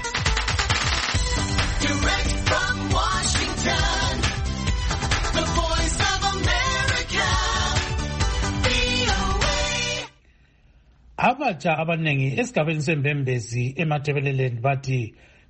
Speaker 19: Direct from Washington, the Voice of America, V O A.
Speaker 4: Abatsha abanengi esigabeni sembembezi eMatabeleland bathi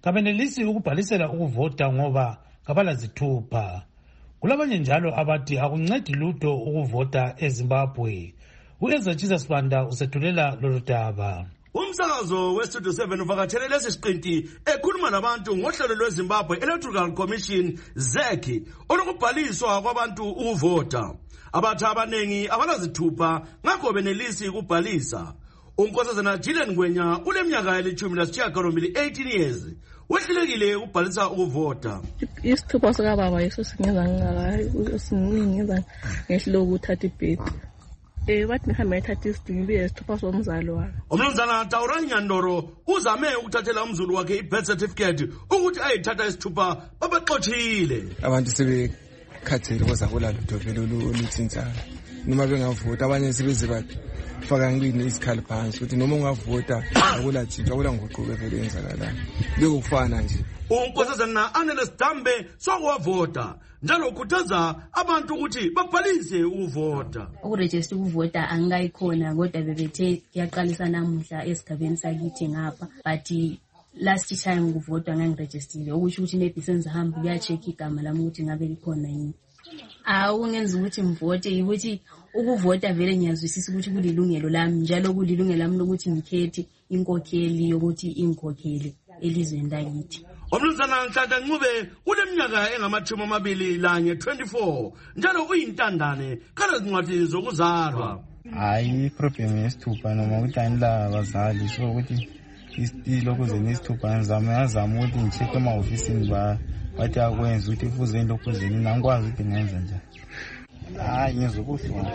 Speaker 4: kabenelisi ukubhalisela ukuvota ngoba kabalazithupha. Kulabanye njalo abathi akuncedi lutho ukuvota eZimbabwe. U-Ezachisa Sibanda usethulela lolu daba.
Speaker 20: Umsakazo weStudio seven uvakatshele lesi siqinti ekhuluma nabantu ngohlelo lweZimbabwe Electoral Commission Z E C olokubhaliswa kwabantu ukuvota. Abathi abanengi abalazithupha ngakho benelisi ukubhalisa. Unkosazana Gillian Ngwenya uleminyaka elithumi lasishiyagalombili eighteen years. Wehlulekile ukubhalisa ukuvota.
Speaker 17: Isithupha sikababa yeso singenza ngingakayi siningenza ngehlelo ukuthatha ibhedi. Eh bathi ngihambe ethatha isidingo ibe isithupha somzali wami.
Speaker 20: Umnumzana Taurani Nyandoro uzame ukuthathela umzulu wakhe i-birth certificate ukuthi ayithatha isithupha babaxothile.
Speaker 21: Abantu sebekhathele kozabula lutho vele oluthintsana. Noma bengavota abanye sebeze bafaka ngini isikhali phansi ukuthi noma ungavota akulathintwa akula ngoquke vele enzakalayo. Bekufana nje.
Speaker 20: Unkosazana Anele Sidambe sokwavota njalo ukhuthaza abantu ukuthi babhalise ukuvota.
Speaker 22: Ukuregister ukuvota angayikhona kodwa bebethe yaqalisa namuhla esigabeni sakithi ngapha but last time ukuvota ngangiregistile okusho ukuthi nebhisenze hamba uyacheck igama lami ukuthi ngabe likhona yini. Awu ngenza ukuthi ngivote ukuthi ukuvota vele ngiyazwisisa ukuthi kulilungelo lami njalo kulilungelo lami lokuthi ngikhethe inkokheli yokuthi ingikhokhele elizweni lakithi.
Speaker 20: Umnumzana Nhlanhla Ncube uneminyaka engamashumi amabili lanye twenty-four njalo uyintandane kana zincwadi zokuzalwa.
Speaker 23: Hayi problem yesithupha noma ukuthi anila abazali so ukuthi isitilo kuze nesithupha ngizama yazama ukuthi ngicheck emahofisini ba bathi akwenza ukuthi kufuze lokho zini nangikwazi ukuthi ngenze njani. Hayi ngizokuhlwa.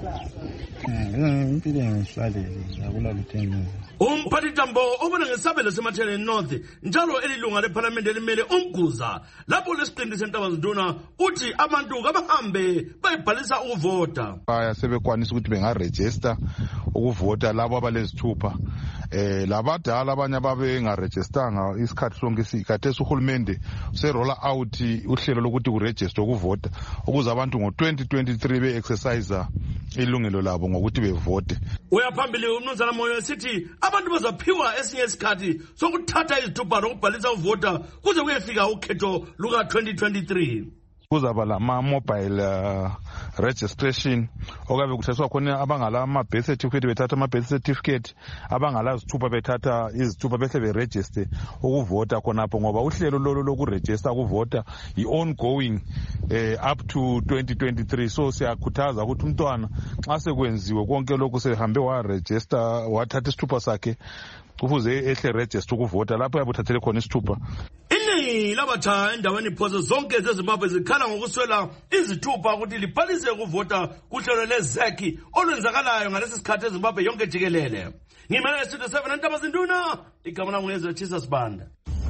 Speaker 23: Eh impilo ngihlalele akula luthenga.
Speaker 20: Umphathi Tambo obona ngesabelo seMathele North njalo elilunga leParliament elimele umguza lapho lesiqindi sentaba uthi abantu kabahambe bayibhalisa ukuvota.
Speaker 24: Baya sebekwanisa ukuthi bengaregister ukuvota labo abalezithupha. Eh labadala abanye ababe engaregistanga isikhathi sonke isikhathesi uhulumende userolla out uhlelo lokuthi kuregister ukuvota ukuze abantu ngo twenty twenty-three be exercise ilungelo labo ngokuthi bevote.
Speaker 20: Uyaphambili umnumzana Moyo sithi abantu bazaphiwa esinye isikhathi sokuthatha izithupha lokubhalisa ukuvota kuze kuyefika ukhetho luka twenty twenty-three.
Speaker 24: Kuzaba lama mobile uh, registration okabe kuthathwa khona abangala ama birth certificate bethatha ama birth certificate abangala izithupha bethatha izithupha bese be register ukuvota khonapho ngoba uhlelo lolo lokuregister ukuvota i ongoing eh, up to twenty twenty-three. So siyakhuthaza ukuthi umntwana xa sekwenziwe konke lokhu sehambe wa register wathatha isithupha sakhe kufuze ehle register ukuvota lapho yabuthathele khona isithupha.
Speaker 20: Iningi labatha endaweni phoso zonke zeZimbabwe zikhala ngokuswela izithupha ukuthi libhalise ukuvota kuhlelo le-Z E C olwenzakalayo ngalesi sikhathi eZimbabwe yonke jikelele. Ngimele eStudio seven entaba zinduna igama lami ngu-Ezachisa Sibanda.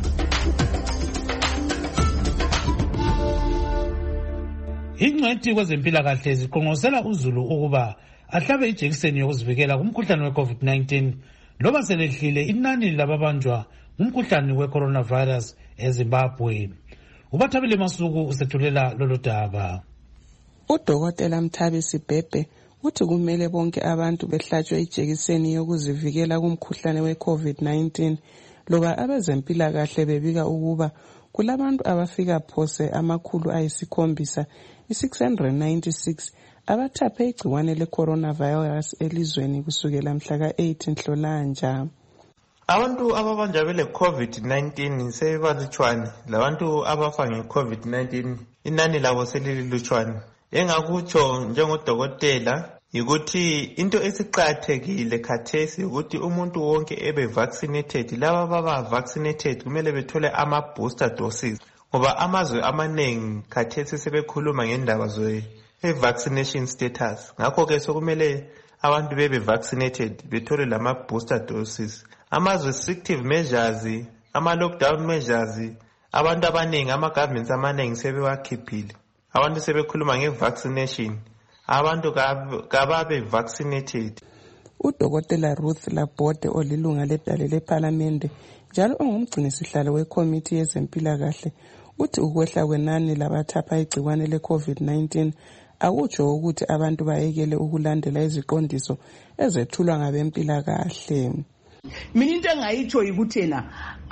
Speaker 4: Ingcwethi kwezempilakahle ziqonqosela uZulu ukuba ahlabe ijekiseni yokuzivikela kumkhuhlane we-COVID nineteen loba selehlile inani lababanjwa umkhuhlane we-coronavirus eZimbabwe. Ubathabile Masuku usethulela lolu daba.
Speaker 25: Udokotela Mthabisi Bhebhe uthi kumele bonke abantu behlatshwe ijekiseni yokuzivikela kumkhuhlane we-COVID nineteen loba abezempilakahle bebika ukuba kulabantu abafika phose amakhulu ayisikhombisa i-six hundred ninety-six abathaphe igciwane le-coronavirus elizweni kusukela mhla ka-eight Nhlolanja.
Speaker 26: Abantu ababanjwa bele COVID nineteen sebalutshwane labantu abafa nge COVID nineteen inani labo selilutshwane. Engakutsho njengodokotela yikuthi into esiqathekile khathesi ukuthi umuntu wonke ebe vaccinated laba baba vaccinated kumele bethole ama booster doses ngoba amazwe amanengi khathesi sebekhuluma ngendaba ze vaccination status. Ngakho ke sokumele abantu bebe vaccinated bethole lama booster doses. Ama restrictive measures, ama lockdown measures, abantu abanengi ama governments amanengi sebewakhiphile. Abantu sebekhuluma nge-vaccination. Abantu kababe vaccinated.
Speaker 25: Udokotela Ruth Labode olilunga ledale leParliament njalo ongumgcinisihlalo wekomiti yezempilakahle uthi ukwehla kwenani labathapha igciwane le-COVID nineteen akutsho ukuthi abantu bayekele ukulandela iziqondiso ezethulwa ngabempilakahle.
Speaker 1: mina into engayitsho yikuthena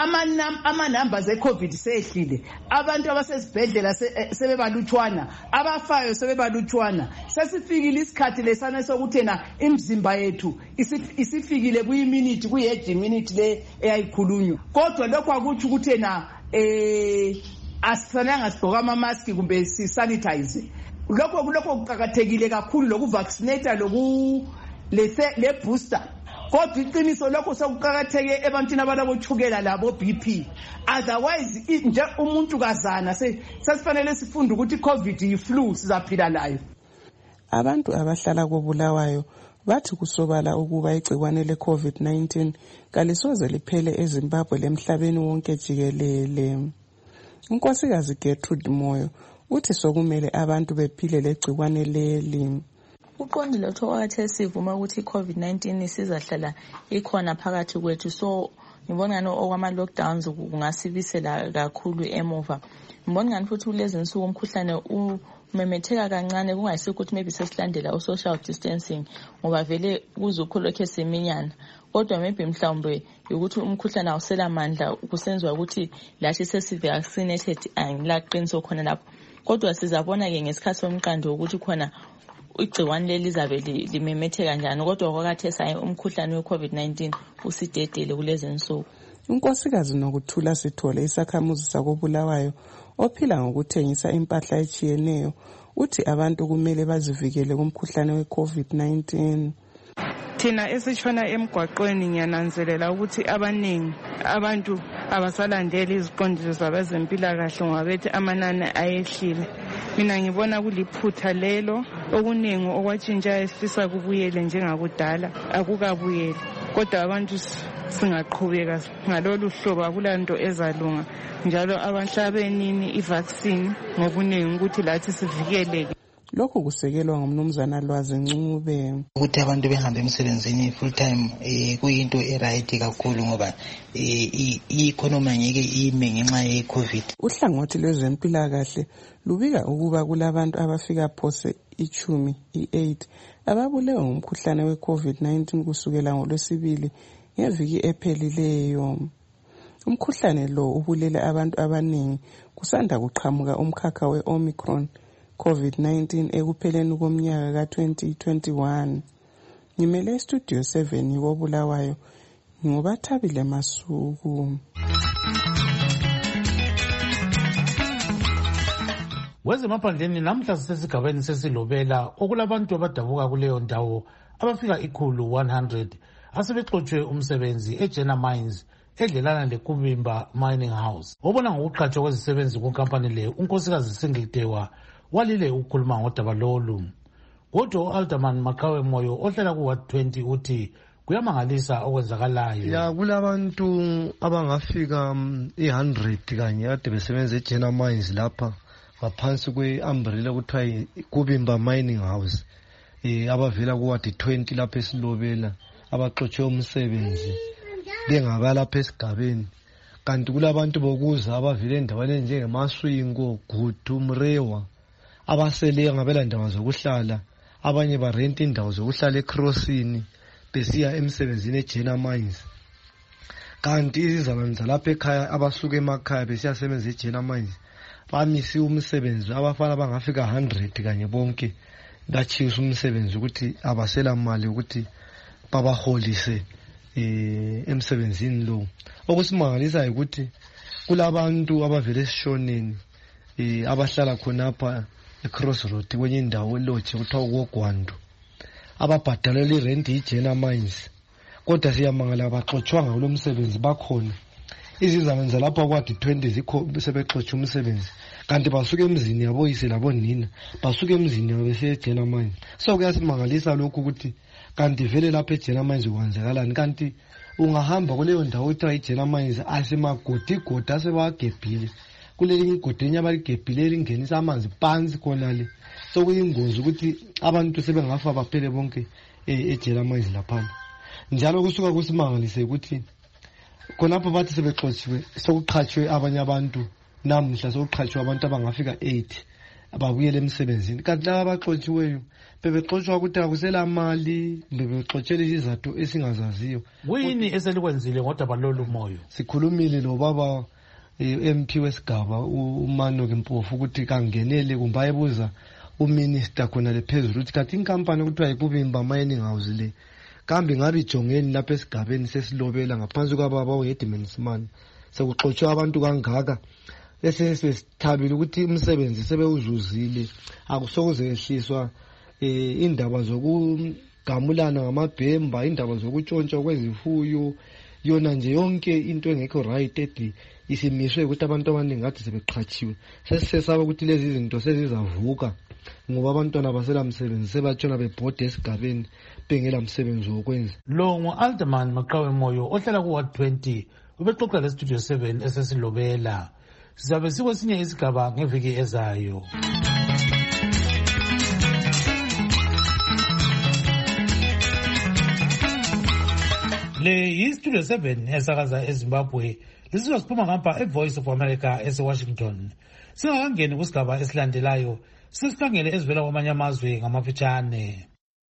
Speaker 1: ama numbers e-covid sehlile, abantu abasesibhedlela sebebalutshwana, abafayo sebebalutshwana. Sesifikile isikhathi lesana sokuthena imizimba yethu isifikile kuyiminute kuyi minute le eyayikhulunywa. Kodwa lokho akuthi ukuthena eh asifanelanga sigqoka ama mask kumbe si sanitize. Lokho kulokho kuqhakathekile kakhulu lokuvaccinate loku le booster. Kodwa iqiniso lokho sokuqhakatheke ebantwini abalabochukela labo B P. Otherwise nje umuntu kazana sesifanele sifunde ukuthi COVID yi-flu sizaphila layo.
Speaker 25: Abantu abahlala koBulawayo bathi kusobala ukuba igcikwane le-COVID nineteen kalisoze liphele eZimbabwe lemhlabeni wonke jikelele. Unkosikazi Gertrude Moyo uthi sokumele abantu bephile legcikwane leli.
Speaker 3: Uqondile ukuthi wakathe sivuma ukuthi i-COVID nineteen isizahlala ikhona phakathi kwethu, so ngibona ngani okwama lockdowns kungasibisela kakhulu emuva. Ngibona ngani futhi kulezi nsuku umkhuhlane umemetheka kancane, kungayisikho ukuthi maybe sesilandela u-social distancing ngoba vele kuzukhulokhe seminyana. Kodwa maybe mhlawumbe ukuthi umkhuhlane awusela amandla kusenziwa ukuthi lathi sesi-vaccinated angilaqiniso khona lapho. Kodwa sizabona-ke ngesikhathi somqando ukuthi khona igciwane leli lizabe limemetheka kanjani. Kodwa kwakathe saye umkhuhlane we-COVID nineteen usidedele kulezi nsuku.
Speaker 25: Unkosikazi Nokuthula Sithole isakhamuzi sakoBulawayo ophila ngokuthengisa impahla echiyeneyo uthi abantu kumele bazivikele kumkhuhlane we-COVID nineteen. Thina esitshona emgwaqweni ngiyananzelela ukuthi abaningi abantu abasalandeli iziqondiso zabezempilakahle ngoba bethi amanani ayehlile. Mina ngibona kuliphutha lelo, okuningi okwatshintsha esifisa kubuyele njengakudala akukabuyeli. Kodwa abantu singaqhubeka ngalolu hlobo akulanto ezalunga, njalo abahlabenini i-vaccine ngobuningi ukuthi lathi sivikeleke. Lokhu kusekelwa ngumnumzana Lwazi Ncube.
Speaker 6: Ukuthi abantu behambe emsebenzini full time eh kuyinto eright kakhulu ngoba eh i-economy ngeke ime ngenxa ye-COVID.
Speaker 25: Uhlangothi lwezempilakahle lubika ukuba kulabantu abafika phose ichumi i-eight ababulewe ngumkhuhlane we-COVID nineteen kusukela ngoLwesibili ngeviki ephelileyo. Umkhuhlane lo ubulele abantu abaningi kusanda kuqhamuka umkhakha we-Omicron COVID nineteen ekupheleni komnyaka ka twenty twenty-one. Ngimele studio seven koBulawayo ngobathabile Masuku.
Speaker 4: Wezemaphandleni namhla sisesigabeni sesilobela okulabantu abadabuka kuleyo ndawo abafika ikhulu one hundred asebexotshwe umsebenzi eJena Mines edlelana leKubimba Mining House. Obona ngokuqhatshwa kwezisebenzi kunkampani le unkosikazi Singiltewa walile ukukhuluma ngodaba lolu. Kodwa u-Alderman Makawe Moyo ohlala ku Ward twenty uthi kuyamangalisa okwenzakalayo.
Speaker 18: Ya kulabantu abangafika one hundred kanye ade besebenza eJena Mines lapha ngaphansi kwe-umbrella kuthiwa Kubimba Mining House. Eh abavela ku Ward twenty lapha esilobela abaxotshwe umsebenzi bengaba lapha esigabeni. Kanti kulabantu bokuza abavela endaweni enjengeMaswingo, Gudu, Mrewa abasele ngabela ndawo zokuhlala, abanye barenta indawo zokuhlala eCrossini besiya emsebenzini eJena Mines. Kanti izizalwane lapha ekhaya abasuka emakhaya besiyasebenza eJena Mines bamisi umsebenzi abafana bangafika one hundred kanye bonke bachisa umsebenzi ukuthi abasela imali ukuthi babaholise eh emsebenzini lo. Okusimangalisa ukuthi kulabantu abavele esishoneni eh abahlala khonapha eCrossroad kwenye indawo elodge kuthiwa kuGwandu ababhadalela irent eJena Mines, kodwa siyamangala baxotshwanga kulo msebenzi bakhona. Izizamenza lapha kwathi twenty zikho sebexotsha umsebenzi kanti basuke emzini yaboyise labonina basuke emzini yabese eJena Mines. So kuyasimangalisa lokhu ukuthi kanti vele lapha eJena Mines kwenzakalani, kanti ungahamba kuleyo ndawo uthiwa eJena Mines asemagodi godi asebagebhile kuleli igodi abaligebhile lingenisa amanzi phansi khonale. So kuyingozi ukuthi abantu sebengafa baphele bonke eJena Mines lapha. Njalo kusuka kusimangalise ukuthi khonapho bathi sebexotshiwe sokuqhatshwe abanye abantu namhla sokuqhatshwe abantu abangafika eight babuyele emsebenzini. Kanti laba abaxotshiweyo bebexotshwa ukuthi akusela mali, bebexotshele izizathu esingazaziyo.
Speaker 4: Kuyini eselikwenzile ngodaba lolu moyo?
Speaker 18: Sikhulumile lo baba M P wesigaba uManoki Mpofu ukuthi kangenele kumbe ayebuza uminister khona lephezulu ukuthi kathi inkampani okuthiwa yiBubimba Mining House le kambe ngabe ijongeni lapha esigabeni sesilobela ngaphansi kwababa uHedman Smani sekuxotshwa abantu kangaka bese sesithabile ukuthi umsebenzi sebewuzuzile akusokuze ehliswa indaba zokugamulana ngamabhemba, indaba zokutshontshwa kwezifuyo, yona nje yonke into engekho right ethi isimiswe ukuthi abantu abaningi ngathi sebeqhatshiwe. Sesisesaba ukuthi lezi izinto sezizavuka ngoba abantwana basela msebenzi sebatshona bebhode esigabeni bengela msebenzi wokwenza.
Speaker 4: Lo ngu-Alderman Maqawe Moyo ohlala ku-Ward twenty ubexoxa le-Studio seven esesilobela. Sizabe sikwesinye isigaba ngeviki ezayo. Le yi-Studio seven esakaza eZimbabwe. Lisizwa siphuma ngapha e-Voice of America ese-Washington. Singakangeni kusigaba esilandelayo, sesikhangele ezivela kwamanye amazwe ngamafitshane.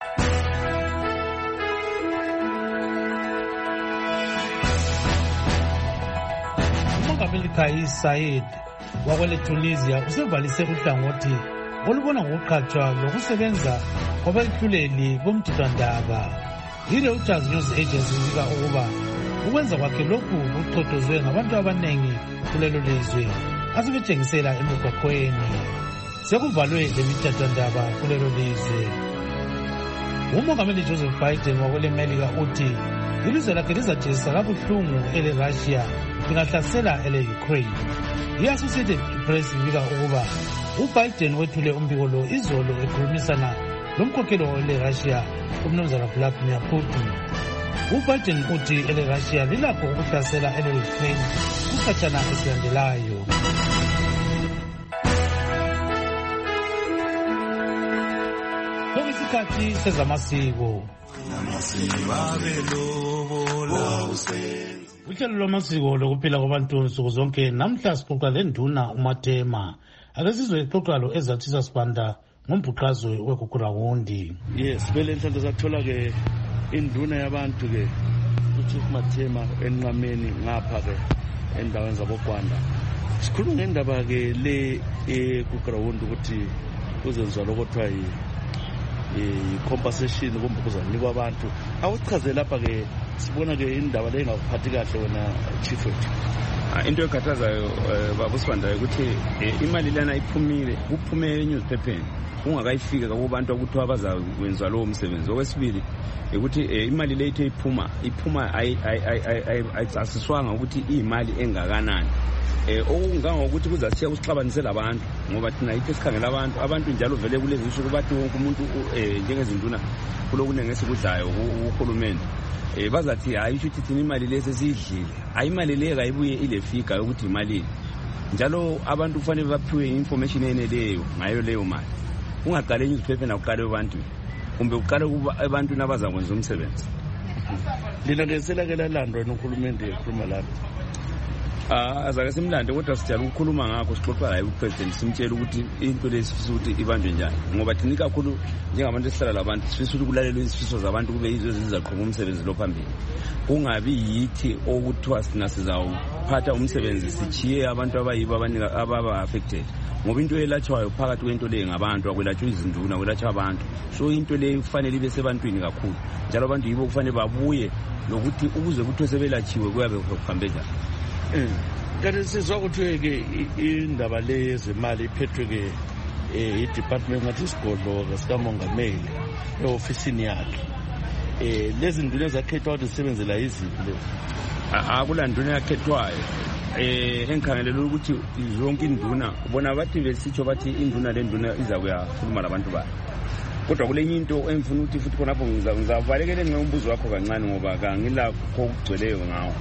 Speaker 4: uMongameli Kais Saied wakwele Tunisia usevalise uhlangothi olubona ngokuqhatshwa lokusebenza kwabehluleli bomthethwandaba. I-Reuters News Agency ibika ukuba ukwenza kwakhe lokhu kuxoxozwe ngabantu abanengi kulelo lizwe asebetshengisela emigwaqweni. Sekuvalwe lemithethandaba kulelo lizwe. uMongameli Joseph Biden wakwele Melika uthi ilizwe lakhe lizajezisa kabuhlungu ele-Russia lingahlasela ele-Ukraine. I-Associated Press ibika ukuba uBiden wethule umbiko lo izolo ekhulumisana lomkhokheli wele-Russia umnumzana Vladimir Putin. uBiden uthi ele-Russia lilakho ukuhlasela ele-Ukraine kusikhatshana esilandelayo. Isikhathi sezamasiko. Uhlelo lwamasiko lokuphila kwabantu nsuku zonke namhla sixoxa lenduna uMathema. Ake sizwe ixoxa lo ezathisa sibanda ngombhuqazwe weGugurawundi.
Speaker 7: Yes, vele enhlanhla sathola ke induna yabantu ke uChief Mathema enqameni ngapha ke endaweni zaboGwanda. Sikhuluma ngendaba ke le eGugurawundi ukuthi kuzenzwa lokuthiwa yi i-compensation kumbe kuzanikwa abantu. Awuchaze lapha ke sibona ke indaba le engakuphathi kahle wena chief wethu.
Speaker 8: Into ekhathazayo baba uSibandayo ukuthi imali lana iphumile kuphumele enewspapeni ungakayifika kubantu akuthiwa bazakwenza lowo msebenzi. Okwesibili ukuthi imali le ithe iphuma iphuma ayicasiswanga ukuthi iyimali engakanani. Okunganga ukuthi kuzasiya kusixabanisela abantu ngoba thina ithe sikhangela abantu abantu njalo vele kulezi nsuku bathi wonke umuntu njengezinduna kulokunenge esikudlayo uhulumeni bazathi hayi ukuthi thina imali lesi siyidlile. Hayi imali le kayibuye ile figure yokuthi imali njalo abantu kufanele baphiwe information eneleyo ngayo leyo mali. Ungaqale newspaper na uqale abantu kumbe uqale kuba abantu nabazakwenza umsebenzi.
Speaker 7: Lina ke selakela landwa nohulumende ekhuluma lapha.
Speaker 8: Ah azake simlande kodwa sijala ukukhuluma ngakho sixoxa la upresident simtshela ukuthi into lesifisa ukuthi ibanjwe njani ngoba thina kakhulu njengabantu esihlala labantu sifisa ukuthi kulalelwe izifiso zabantu kube yizo ezizaqhubeka umsebenzi lo phambili. Kungabi yithi okuthiwa sina sizawuphatha umsebenzi sichiye abantu abayibo abanika ababa affected ngoba into elatshwayo phakathi kwento le ngabantu akwelatshwa izinduna kwelatshwa abantu. So into le kufanele ibe sebantwini kakhulu njalo abantu yibo kufanele babuye lokuthi ukuze kuthi sebelatshiwe kuyabe kuhambe njani.
Speaker 7: Kanti sizwa ukuthi ke indaba le yezimali iphethwe ke i-department ngathi isigodlo sikamongameli e-ofisini yakhe. Lezi nduna ezakhethwa ukuthi zisebenzela iziphi lezi?
Speaker 8: Akula nduna yakhethwayo. Engikhangelele ukuthi zonke induna ubona bathi besitsho bathi induna le nduna iza kuyakhuluma labantu bayo. Kodwa kulenye into engifuna ukuthi futhi khonapho ngizavalekele ngombuzo wakho kancane ngoba kangilakho okugcweleyo ngawo.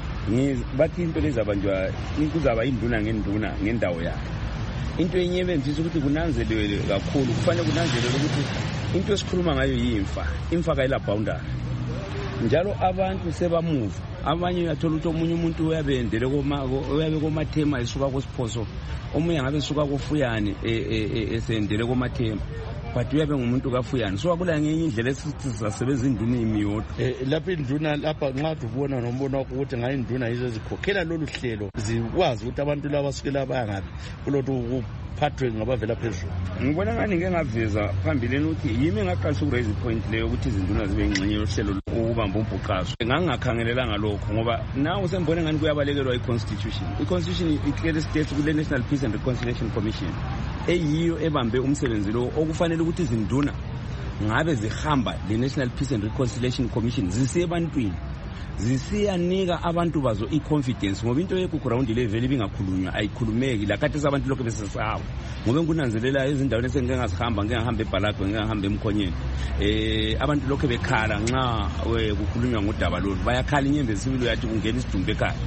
Speaker 8: Bathi into lezabanjwa kuzaba induna ngenduna ngendawo yakhe. Into enye ebenzisa ukuthi kunanzelelwe kakhulu kufanele kunanzelelwe ukuthi into esikhuluma ngayo yimfa imfa kayila boundary njalo abantu sebamuva abanye uyathola ukuthi omunye umuntu uyabendele uyabe komathema esuka kosiphoso omunye ngabe esuka kofuyane esendele komathema but uyabe ngumuntu kafuyane so akula ngenye indlela esithi sizasebenza induna imiyodwa
Speaker 7: lapha induna lapha nxa ubona nombono wakho ukuthi ngayi induna yizo zikhokhela lolu hlelo zikwazi ukuthi abantu laba basukela bayangabi kulothu kuphathwe ngabavela phezulu.
Speaker 8: Ngibona ngani ngeke ngaveza phambileni ukuthi yimi engaqalisa ukuraise point leyo ukuthi izinduna zibe ingxenye yohlelo ukubamba umbhuqaso. Ngangakhangelelanga lokho ngoba nawe sembone ngani kuyabalekelwa i-constitution. I-constitution iclearly states kule National Peace and Reconciliation Commission eyiyo ebambe umsebenzi lo okufanele ukuthi izinduna ngabe zihamba le National Peace and Reconciliation Commission zisiye ebantwini zisiyanika abantu bazo i-confidence ngoba into yekho ground level ibingakhulunywa ayikhulumeki la kade sabantu lokho besesaba ngoba ngunanzelela izindaweni esengeke ngazihamba ngeke ngihamba eBhalagwe ngeke ngihamba eMkhonyeni eh abantu lokho bekhala nxa kukhulunywa ngodaba lolu bayakhala inyembezi sibili yathi kungena isidumbu ekhaya.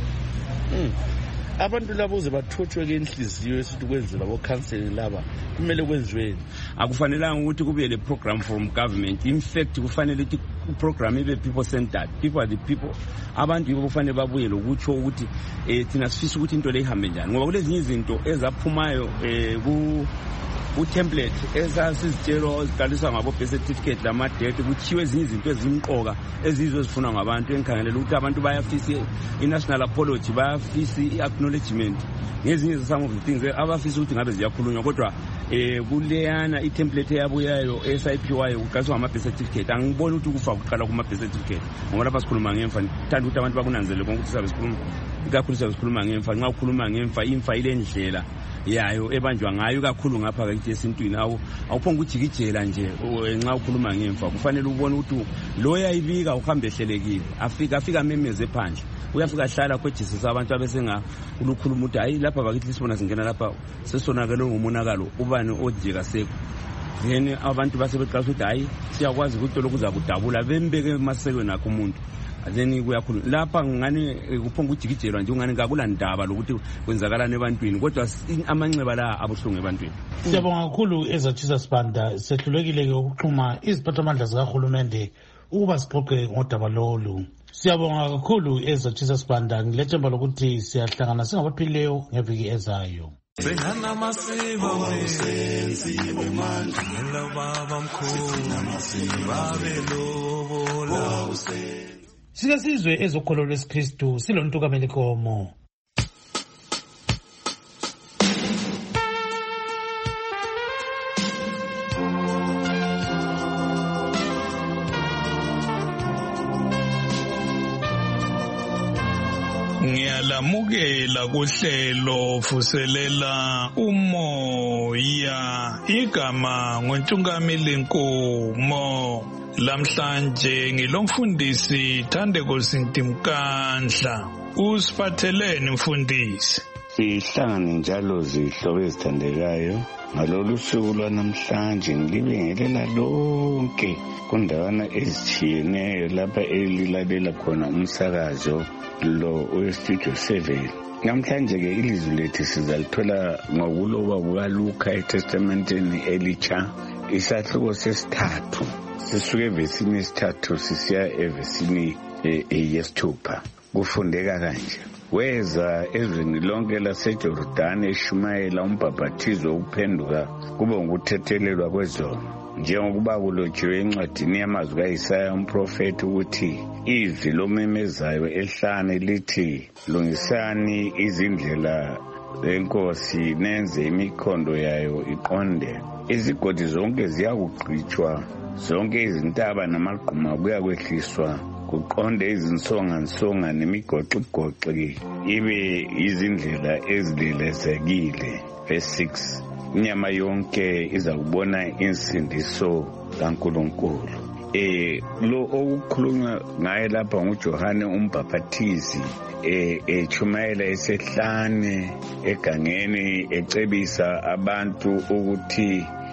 Speaker 7: Abantu labo uze bathothwe ke inhliziyo esithi kwenzela bo counseling laba kumele kwenziweni.
Speaker 8: Akufanelanga ukuthi kube le program from government. In fact kufanele ukuthi program ibe people centered. People are the people. Abantu yibo kufanele babuye lokutsho ukuthi eh thina sifisa ukuthi into le ihambe njani ngoba kulezi izinto ezaphumayo eh ku u template esasizitshelo eziqaliswa ngabo birth certificate lama date kuthiwe ezinye izinto ezimqoka ezizo zifuna ngabantu engikhangelela ukuthi abantu bayafisa i-national apology bayafisa i-acknowledgement ngezinye some of the things abafisa ukuthi ngabe ziyakhulunywa kodwa eh kuleyana i-template eyabuyayo esayiphiwayo kuqaliswa ngama birth certificate angiboni ukuthi kufa kuqala kuma birth certificate ngoba lapha sikhuluma ngemfa thanda ukuthi abantu bakunanzele ukuthi sabe sikhuluma ikakhulu sabe sikhuluma ngemfa nxa ukhuluma ngemfa imfa ile ndlela yayo ebanjwa ngayo kakhulu ngapha kakithi esintwini awu awuphonga ukujikijela nje nxa ukhuluma ngemfa kufanele ubone ukuthi lo yayibika uhambe ehlelekile afika afika memeze phandle uyafika hlala kwejisisa abantu abesenga ulukhuluma ukuthi hayi lapha bakithi sibona singena lapha sesonakele ngomonakalo ubani ojika sekho then abantu basebeqala ukuthi hayi siyakwazi ukuthi lokuza kudabula bembeke emasekweni akho umuntu then kuyakhulu lapha ngani kuphonga ujikijelwa nje ungani ngakula ndaba lokuthi kwenzakalana ebantwini kodwa amanxeba la abuhlungu ebantwini.
Speaker 4: Siyabonga kakhulu ezathisa sibanda sehlulekile ke ukuxhuma iziphathamandla zikahulumende ukuba sixoxe ngodaba lolu. Siyabonga kakhulu ezathisa sibanda ngilethemba lokuthi siyahlangana singabaphilileyo ngeviki ezayo.
Speaker 19: Sengana masiko senzi wemandla ngelo baba mkhulu babelobola
Speaker 4: Sike sizwe ezokholo lwesikristu silontu kamelikomo.
Speaker 5: Ngiyalamukela kuhlelo vuselela umoya igama ngontungameli Nkomo. Lamhlanje ngilomfundisi Thandeko Sintimkandla. Usiphatheleni mfundisi?
Speaker 9: Sihlangane njalo zihlobo ezithandekayo ngalolu suku lwanamhlanje ngibingelela lonke kundawana ezitshiyeneyo lapha elilalela khona umsakazo lo we-Studio seven. Namhlanje ke ilizwi lethu sizalithola ngokuloba kukaLuka eTestamenteni elitsha isahluko sesithathu. Sisuke evesini yesithathu sisiya evesini yesithupha. Kufundeka kanje: weza ezweni lonke laseJordani eshumayela umbhaphathizo ukuphenduka kube ngukuthethelelwa kwezono, njengokuba kulotshiwe encwadini yamazwi kaIsaya umprofeti ukuthi izwi lomemezayo ehlane lithi, lungisani izindlela zenkosi nenze imikhondo yayo iqonde. Izigodi zonke ziyakugqitshwa, zonke izintaba namagquma kuyakwehliswa, kuqonde izinsonga-nsonga nemigoqigoqi ibe izindlela ezilelezekile. Verse six, inyama yonke izakubona insindiso kaNkulunkulu. Eh lo okukhulunywa ngaye lapha nguJohane umbhaphathizi eh echumayela esehlane egangeni ecebisa abantu ukuthi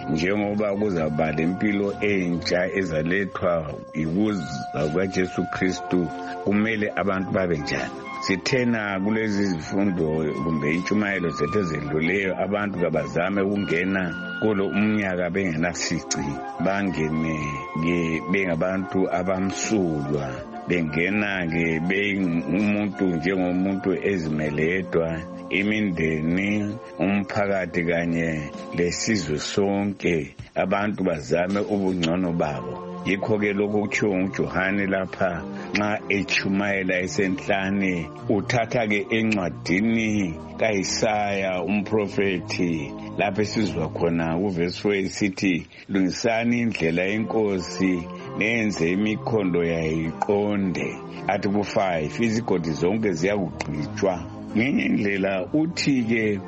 Speaker 9: njengoba kuzaba lempilo entsha ezalethwa ikuza kwaJesu Kristu kumele abantu babe njani. Sithena kulezi zifundo kumbe intshumayelo zethu ezedluleyo abantu kabazame ukungena kulo umnyaka bengenasici, bangene ke bengabantu abamsulwa, bengena ke bengumuntu njengomuntu ezimeledwa, imindeni, umphakathi kanye lesizwe sonke abantu bazame ubungcono babo. Yikho ke lokho kutshiwo nguJohane lapha nxa echumayela esenhlane, uthatha ke encwadini kaIsaya umprofeti lapha esizwa khona uverse wesithi, lungisani indlela yenkosi nenze imikhondo yayiqonde. Athi ku five, izigodi zonke ziyakugqitshwa. Ngenye indlela uthi ke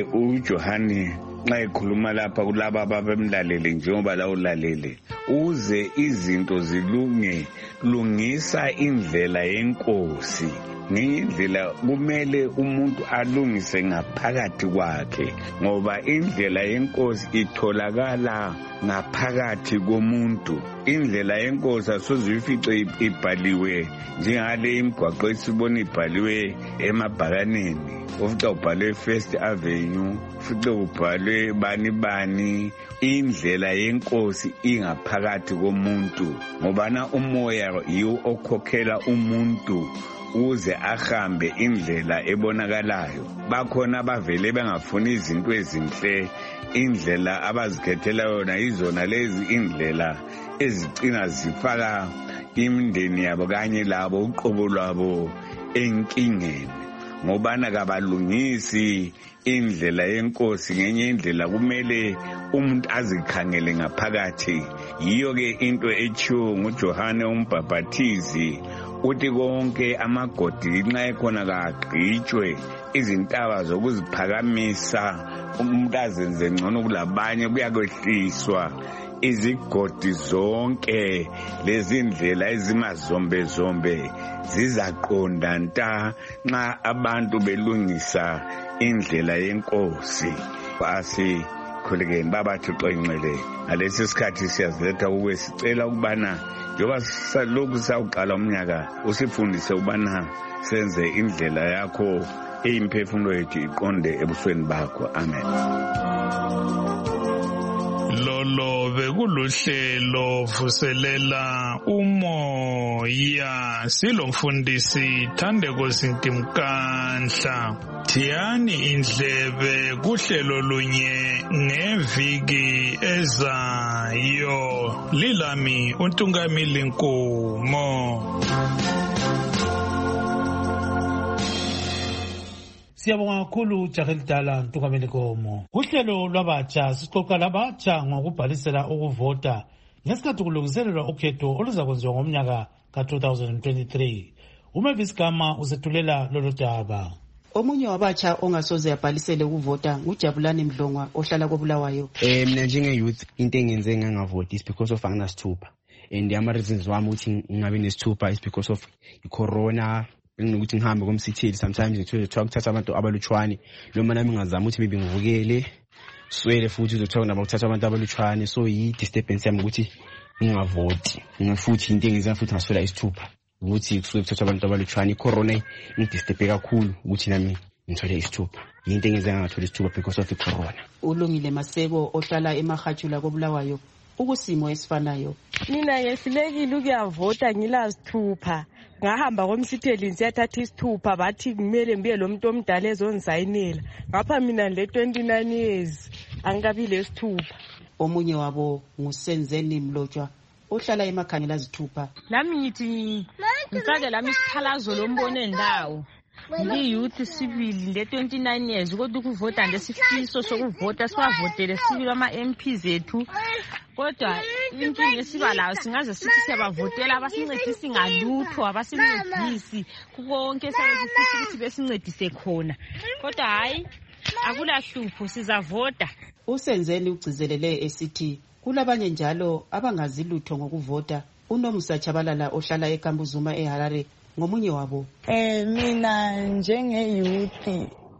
Speaker 9: uJohane nxa ekhuluma lapha kulaba ababemlalele njengoba la ulalele, uze izinto zilunge, lungisa indlela yenkosi. Ngenye indlela kumele umuntu alungise ngaphakathi kwakhe, ngoba indlela yenkosi itholakala ngaphakathi komuntu. Indlela yenkosi asoze uyifice ibhaliwe njengale imigwaqo esibona ibhaliwe emabhakaneni, ufica ubhalwe First Avenue, ufice ubhalwe bani bani. Indlela yenkosi ingaphakathi komuntu, ngobana umoya yiwo okhokhela umuntu uze ahambe indlela ebonakalayo. Bakhona abavele bengafuni izinto ezinhle, indlela abazikhethela yona izona lezi indlela ezicina zifaka imindeni yabo kanye labo uqobo lwabo enkingeni, ngobana kabalungisi indlela yenkosi. Ngenye indlela kumele umuntu azikhangele ngaphakathi. Yiyo ke into echiwo nguJohane umbhaphathizi, uthi konke amagodi nxa ekhona kagqitshwe, izintaba zokuziphakamisa umuntu azenze ngcono kulabanye kuyakwehliswa. Izigodi zonke lezi ndlela ezimazombe zombe zizaqonda nta nxa abantu belungisa indlela yenkosi. Asi khulekeni baba Thixo inxele, ngalesi sikhathi siyaziletha kuwe, sicela ukubana njengoba salokhu sawuqala umnyaka usifundise ukubana senze indlela yakho eyimphefumulo yethu iqonde ebusweni bakho. Amen.
Speaker 5: Lolo bekuluhlelo vuselela umoya, silomfundisi Thandeko Sintimkanhla. Thiyani indlebe kuhlelo lunye ngeviki ezayo. Lilami uNtungamili Nkomo.
Speaker 4: Siyabonga kakhulu Jakelidala Ntungamili Nkomo. Uhlelo lwabatsha sixoxa labatsha ngokubhalisela ukuvota ngesikhathi kulungiselelwa ukhetho oluzakwenziwa ngomnyaka ka two thousand twenty-three. Umavis Gama usethulela lolo daba.
Speaker 2: Omunye wabatsha ongasoze yabhalisele ukuvota nguJabulani Mdlongwa ohlala koBulawayo.
Speaker 10: Eh mina njenge youth into engenze ngangavoti is because of anginasithupha, and ama reasons wami ukuthi ngingabe nesithupha is because of icorona. Ngikuthi ngihambe komsitheli sometimes ngithola ukuthatha abantu abalutshwane, lo mana nami ngazama ukuthi maybe ngivukele swele futhi uzothola nabo ukuthatha abantu abalutshwane, so yi disturbance yami ukuthi ngingavoti. Ngafuthi into engenza futhi ngaswela isithupha ukuthi kusuke kuthatha abantu abalutshwane. icorona ingidisturbe kakhulu ukuthi nami ngithole isithupha. Into engenza ngathola isithupha because of icorona.
Speaker 2: Ulungile Maseko ohlala eMahajula koBulawayo ukusimo esifanayo.
Speaker 11: Mina ngehlulekile ukuyavota ngilazithupha. Ngahamba komsitheli siyathatha isithupha bathi kumele ngibe lo muntu omdala ezongisayinela. Ngapha mina le twenty-nine years angikabile isithupha.
Speaker 2: Omunye wabo nguSenzeni Mlotshwa ohlala emakhangela zithupha.
Speaker 12: Nami ngithi ngifake lami isikhalazo lombone ndawo. Ngi youth civil le twenty-nine years kodwa ukuvota ndesifiso sokuvota siwavotele sibili ama M P zethu. Kodwa inkinga esibalayo singaze sithi siyabavotela abasincedisi ngalutho, abasincedisi konke sayesifisa ukuthi besincedise khona. Kodwa hayi akulahlupho sizavota.
Speaker 2: Usenzeni ugcizelele esithi kulabanye njalo abangazilutho ngokuvota. UNomusa Chabalala ohlala eKambuzuma eHarare ngomunye wabo.
Speaker 3: Eh mina njenge youth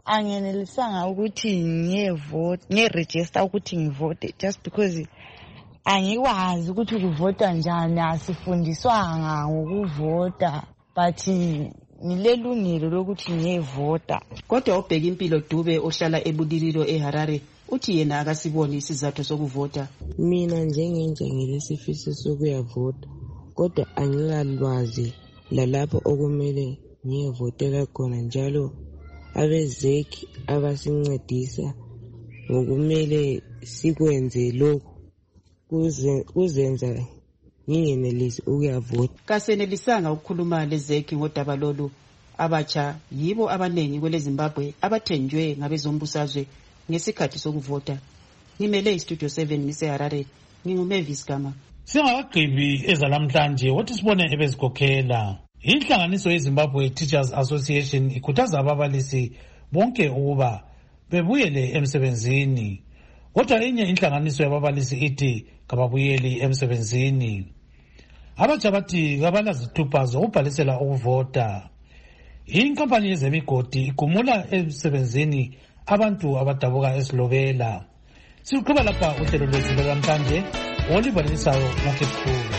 Speaker 13: angenelisanga ukuthi ngiyevote ngiyeregister ukuthi ngivote just because angikwazi ukuthi kuvota njani, asifundiswanga ngokuvota, but ngilelungelo lokuthi ngiyevota.
Speaker 2: Kodwa ubheka impilo Dube ohlala ebudililo eHarare uthi yena akasiboni isizathu sokuvota.
Speaker 14: Mina njengenja ngilesifiso sokuyavota, kodwa angilalwazi lalapho okumele ngiyevotela khona, njalo abezeki abasincedisa ngokumele sikwenze lokho kuze kuzenza ngingenelisi ukuyavota.
Speaker 2: Kasenelisanga ukukhuluma lezeki ngodaba lolu. Abatsha yibo abanengi kwele Zimbabwe abathenjwe ngabezombusazwe ngesikhathi sokuvota. Ngimele iStudio seven ngiseHarare, nginguMavis Gama.
Speaker 4: Singakagqibi ezalamhlanje wathi sibone ebezikhokhela. Inhlanganiso yeZimbabwe Teachers Association ikhuthaza ababalisi bonke ukuba bebuyele emsebenzini. Kodwa enye inhlanganiso yababalisi ithi kababuyeli emsebenzini. Abatsha bathi kabalazithupha zokubhalisela ukuvota. Inkampani yezemigodi igumula emsebenzini abantu abadabuka esilobela. Siqhubeka lapha uhlelo lwethu lwamhlanje olibalisayo ngakhekhulu.